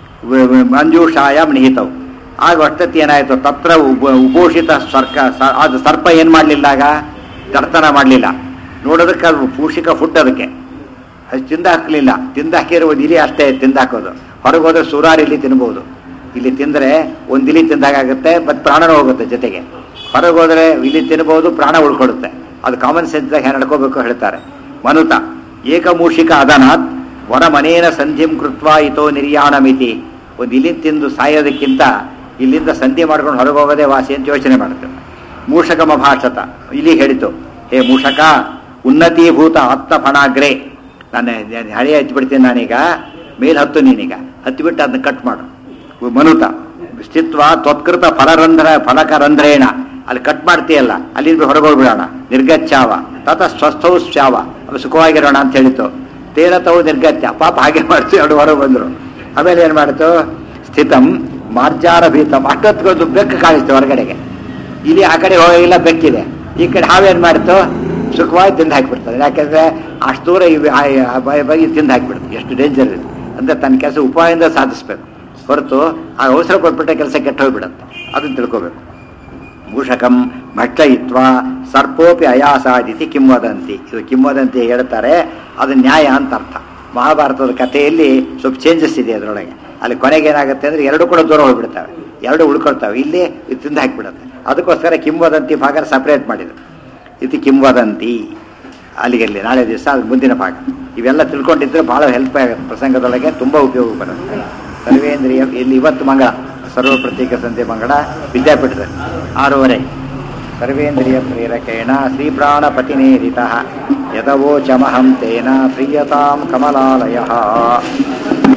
A: ಮಂಜೂಷಾಯಾಮ್ ನಿಹಿತವು. ಆಗ ಅಷ್ಟೊತ್ತಿ ಏನಾಯಿತು, ತತ್ರ ಉಪ ಉಪೋಷಿತ ಸರ್ಕ ಅದು ಸರ್ಪ ಏನು ಮಾಡಲಿಲ್ಲ, ಆಗ ದರ್ತನ ಮಾಡಲಿಲ್ಲ. ನೋಡೋದಕ್ಕೆ ಅದು ಪೂಷಿಕ ಫುಡ್ ಅದಕ್ಕೆ ಅದು ತಿಂದು ಹಾಕಲಿಲ್ಲ. ತಿಂದು ಹಾಕಿರೋದು ಇಲಿ ಅಷ್ಟೇ ತಿಂದು ಹಾಕೋದು. ಹೊರಗೆ ಹೋದ್ರೆ ಸೂರಾರು ಇಲ್ಲಿ ತಿನ್ಬೋದು. ಇಲ್ಲಿ ತಿಂದರೆ ಒಂದು ಇಲಿ ತಿಂದಾಗುತ್ತೆ, ಮತ್ತು ಪ್ರಾಣನೂ ಹೋಗುತ್ತೆ ಜೊತೆಗೆ. ಹೊರಗೆ ಹೋದರೆ ಇಲ್ಲಿ ತಿನ್ಬೋದು, ಪ್ರಾಣ ಉಳ್ಕೊಡುತ್ತೆ. ಅದು ಕಾಮನ್ ಸೆನ್ಸ್ದಾಗ ಹೇಗೆ ನಡ್ಕೋಬೇಕು ಹೇಳ್ತಾರೆ. ಮನುತ ಏಕಮೂಷಿಕ ಅದನಾಥ್ ವರ ಮನೇನ ಸಂಧಿಂ ಕೃತ್ವ ಇತೋ ನಿರ್ಯಾಣಮಿತಿ. ಒಂದು ಇಲ್ಲಿ ತಿಂದು ಸಾಯೋದಕ್ಕಿಂತ ಇಲ್ಲಿಂದ ಸಂಧಿ ಮಾಡ್ಕೊಂಡು ಹೊರಗೆ ಹೋಗೋದೇ ವಾಸಿ ಅಂತ ಯೋಚನೆ ಮಾಡುತ್ತೆ. ಮೂಷಕಮ ಭಾಷತ ಇಲ್ಲಿ ಹೇಳಿತು, ಹೇ ಮೂಷಕ ಉನ್ನತೀಭೂತ ಆತ್ಮಫಣಾಗ್ರೆ, ನಾನು ಹಳೆ ಹಚ್ಚಿಬಿಡ್ತೀನಿ, ನಾನೀಗ ಮೇಲೆ ಹತ್ತು, ನೀನೀಗ ಹತ್ತಿಬಿಟ್ಟು ಅದನ್ನ ಕಟ್ ಮಾಡು. ಮನುತ ಸ್ಥಿತ್ವ ತ್ವತ್ಕೃತ ಫಲರಂಧ್ರ ಫಲಕರಂಧ್ರೇಣ, ಅಲ್ಲಿ ಕಟ್ ಮಾಡ್ತೀಯಲ್ಲ ಅಲ್ಲಿಂದ ಹೊರಗೋಗ್ಬಿಡೋಣ. ನಿರ್ಗಚ್ಛಾವ ತತ ಸ್ವಸ್ಥೌ ಸ್ಯಾವ, ಅದು ಸುಖವಾಗಿರೋಣ ಅಂತ ಹೇಳಿತು. ತೇನತವು ನಿರ್ಗತ್ಯ, ಪಾಪ ಹಾಗೆ ಮಾಡ್ತೀವಿ, ಎರಡು ಹೊರಗೆ ಬಂದರು. ಆಮೇಲೆ ಏನು ಮಾಡಿತು, ಸ್ಥಿತಂ ಮಾರ್ಜಾರ ಭೀತಂ, ಅಷ್ಟೊತ್ತಿಗೊಂದು ಬೆಕ್ಕು ಕಾಣಿಸ್ತು ಹೊರಗಡೆಗೆ. ಇಲ್ಲಿ ಆ ಕಡೆ ಹೋಗಿಲ್ಲ, ಬೆಕ್ಕಿದೆ. ಈ ಕಡೆ ಹಾವೇನು ಮಾಡಿತು, ಸುಖವಾಗಿ ತಿಂದು ಹಾಕಿಬಿಡ್ತದೆ. ಯಾಕೆಂದರೆ ಅಷ್ಟು ದೂರ ಬಗ್ಗೆ ತಿಂದು ಹಾಕಿಬಿಡ್ತು. ಎಷ್ಟು ಡೇಂಜರ್ ಇದೆ ಅಂದರೆ ತನ್ನ ಕೆಲಸ ಉಪಾಯದಿಂದ ಸಾಧಿಸ್ಬೇಕು ಹೊರತು ಆ ಅವಸರ ಕೊಟ್ಬಿಟ್ಟ ಕೆಲಸ ಕೆಟ್ಟ ಹೋಗ್ಬಿಡುತ್ತೆ. ಅದನ್ನು ತಿಳ್ಕೋಬೇಕು. ಮೂಷಕಂ ಭಕ್ಷಯಿತ್ವ ಸರ್ಪೋಪಿ ಅಯಾಸಾದಿತಿ ಕಿಂವದಂತಿ. ಇದು ಕಿಂವದಂತಿ ಹೇಳ್ತಾರೆ, ಅದು ನ್ಯಾಯ ಅಂತ ಅರ್ಥ. ಮಹಾಭಾರತದ ಕಥೆಯಲ್ಲಿ ಸ್ವಲ್ಪ ಚೇಂಜಸ್ ಇದೆ ಅದರೊಳಗೆ. ಅಲ್ಲಿ ಕೊನೆಗೆ ಏನಾಗುತ್ತೆ ಅಂದರೆ ಎರಡು ಕೂಡ ದೂರ ಹೋಗ್ಬಿಡ್ತವೆ, ಎರಡು ಉಳ್ಕೊಳ್ತವೆ. ಇಲ್ಲಿ ಇದು ತಿಂದು ಹಾಕಿಬಿಡುತ್ತೆ. ಅದಕ್ಕೋಸ್ಕರ ಕಿಂವದಂತಿ ಭಾಗ ಸಪ್ರೇಟ್ ಮಾಡಿದರು. ಇದು ಕಿಂವದಂತಿ ಅಲ್ಲಿಗೆಲ್ಲಿ ನಾಳೆ ದಿವಸ ಅದು ಮುಂದಿನ ಭಾಗ. ಇವೆಲ್ಲ ತಿಳ್ಕೊಂಡಿದ್ರೆ ಭಾಳ ಹೆಲ್ಪ್ ಆಗುತ್ತೆ. ಪ್ರಸಂಗದೊಳಗೆ ತುಂಬ ಉಪಯೋಗ ಬರುತ್ತೆ. ಸರ್ವೇಂದ್ರಿಯ ಇಲ್ಲಿ ಇವತ್ತು ಮಂಗಳ ಸರ್ವ ಪ್ರತ್ಯೇಕ ಸಂಧಿ ಮಂಗಳ ವಿದ್ಯಾಪೀಠದಲ್ಲಿ ಆರೂವರೆ. ಸರ್ವೇಂದ್ರಿಯ ಪ್ರೇರಕೇಣ ಶ್ರೀ ಪ್ರಾಣಪತಿನೇರಿತ ಯದವೋಚಮಹಂ ತೇನ ಪ್ರಿಯತಾಂ ಕಮಲಾಲಯ.